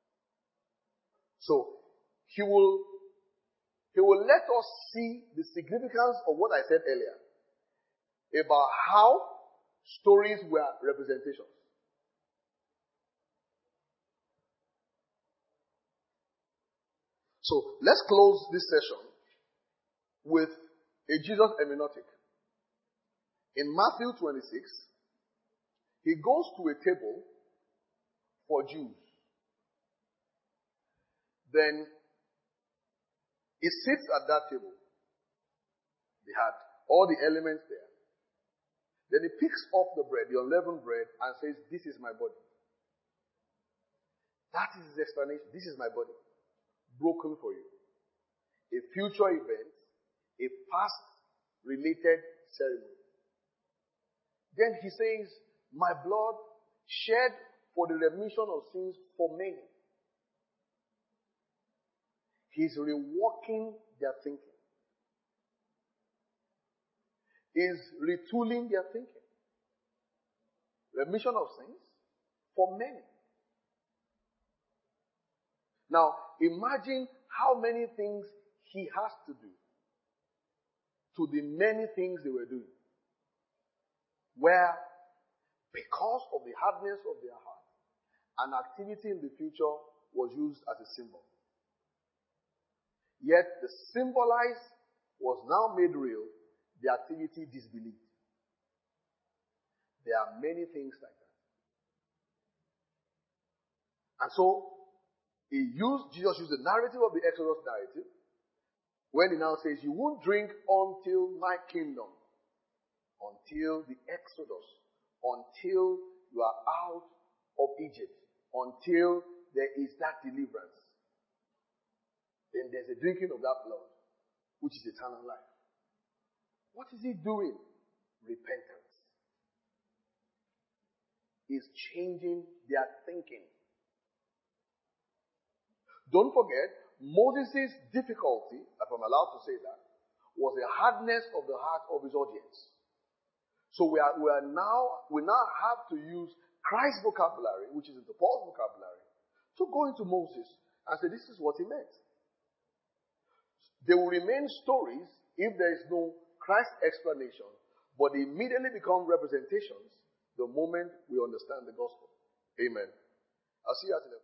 So, he will let us see the significance of what I said earlier about how stories were representations. So, let's close this session with a Jesus hermeneutic. In Matthew 26, he goes to a table for Jews. Then he sits at that table. They had all the elements there. Then he picks up the bread, the unleavened bread, and says, this is my body. That is his explanation. This is my body. Broken for you. A future event, a past related ceremony. Then he says, my blood shed for the remission of sins for many. He's reworking their thinking. He's retooling their thinking. Remission of sins for many. Now, imagine how many things he has to do to the many things they were doing. Where, because of the hardness of their heart, an activity in the future was used as a symbol. Yet the symbolized was now made real, the activity disbelieved. There are many things like that. And so, Jesus used the narrative of the Exodus narrative when he now says, you won't drink until my kingdom, until the Exodus, until you are out of Egypt, until there is that deliverance. Then there's a drinking of that blood, which is eternal life. What is he doing? Repentance. He's changing their thinking. Don't forget, Moses' difficulty, if I'm allowed to say that, was the hardness of the heart of his audience. So we now have to use Christ's vocabulary, which is into Paul's vocabulary, to go into Moses and say, this is what he meant. There will remain stories if there is no Christ explanation, but they immediately become representations the moment we understand the gospel. Amen. I'll see you at 11.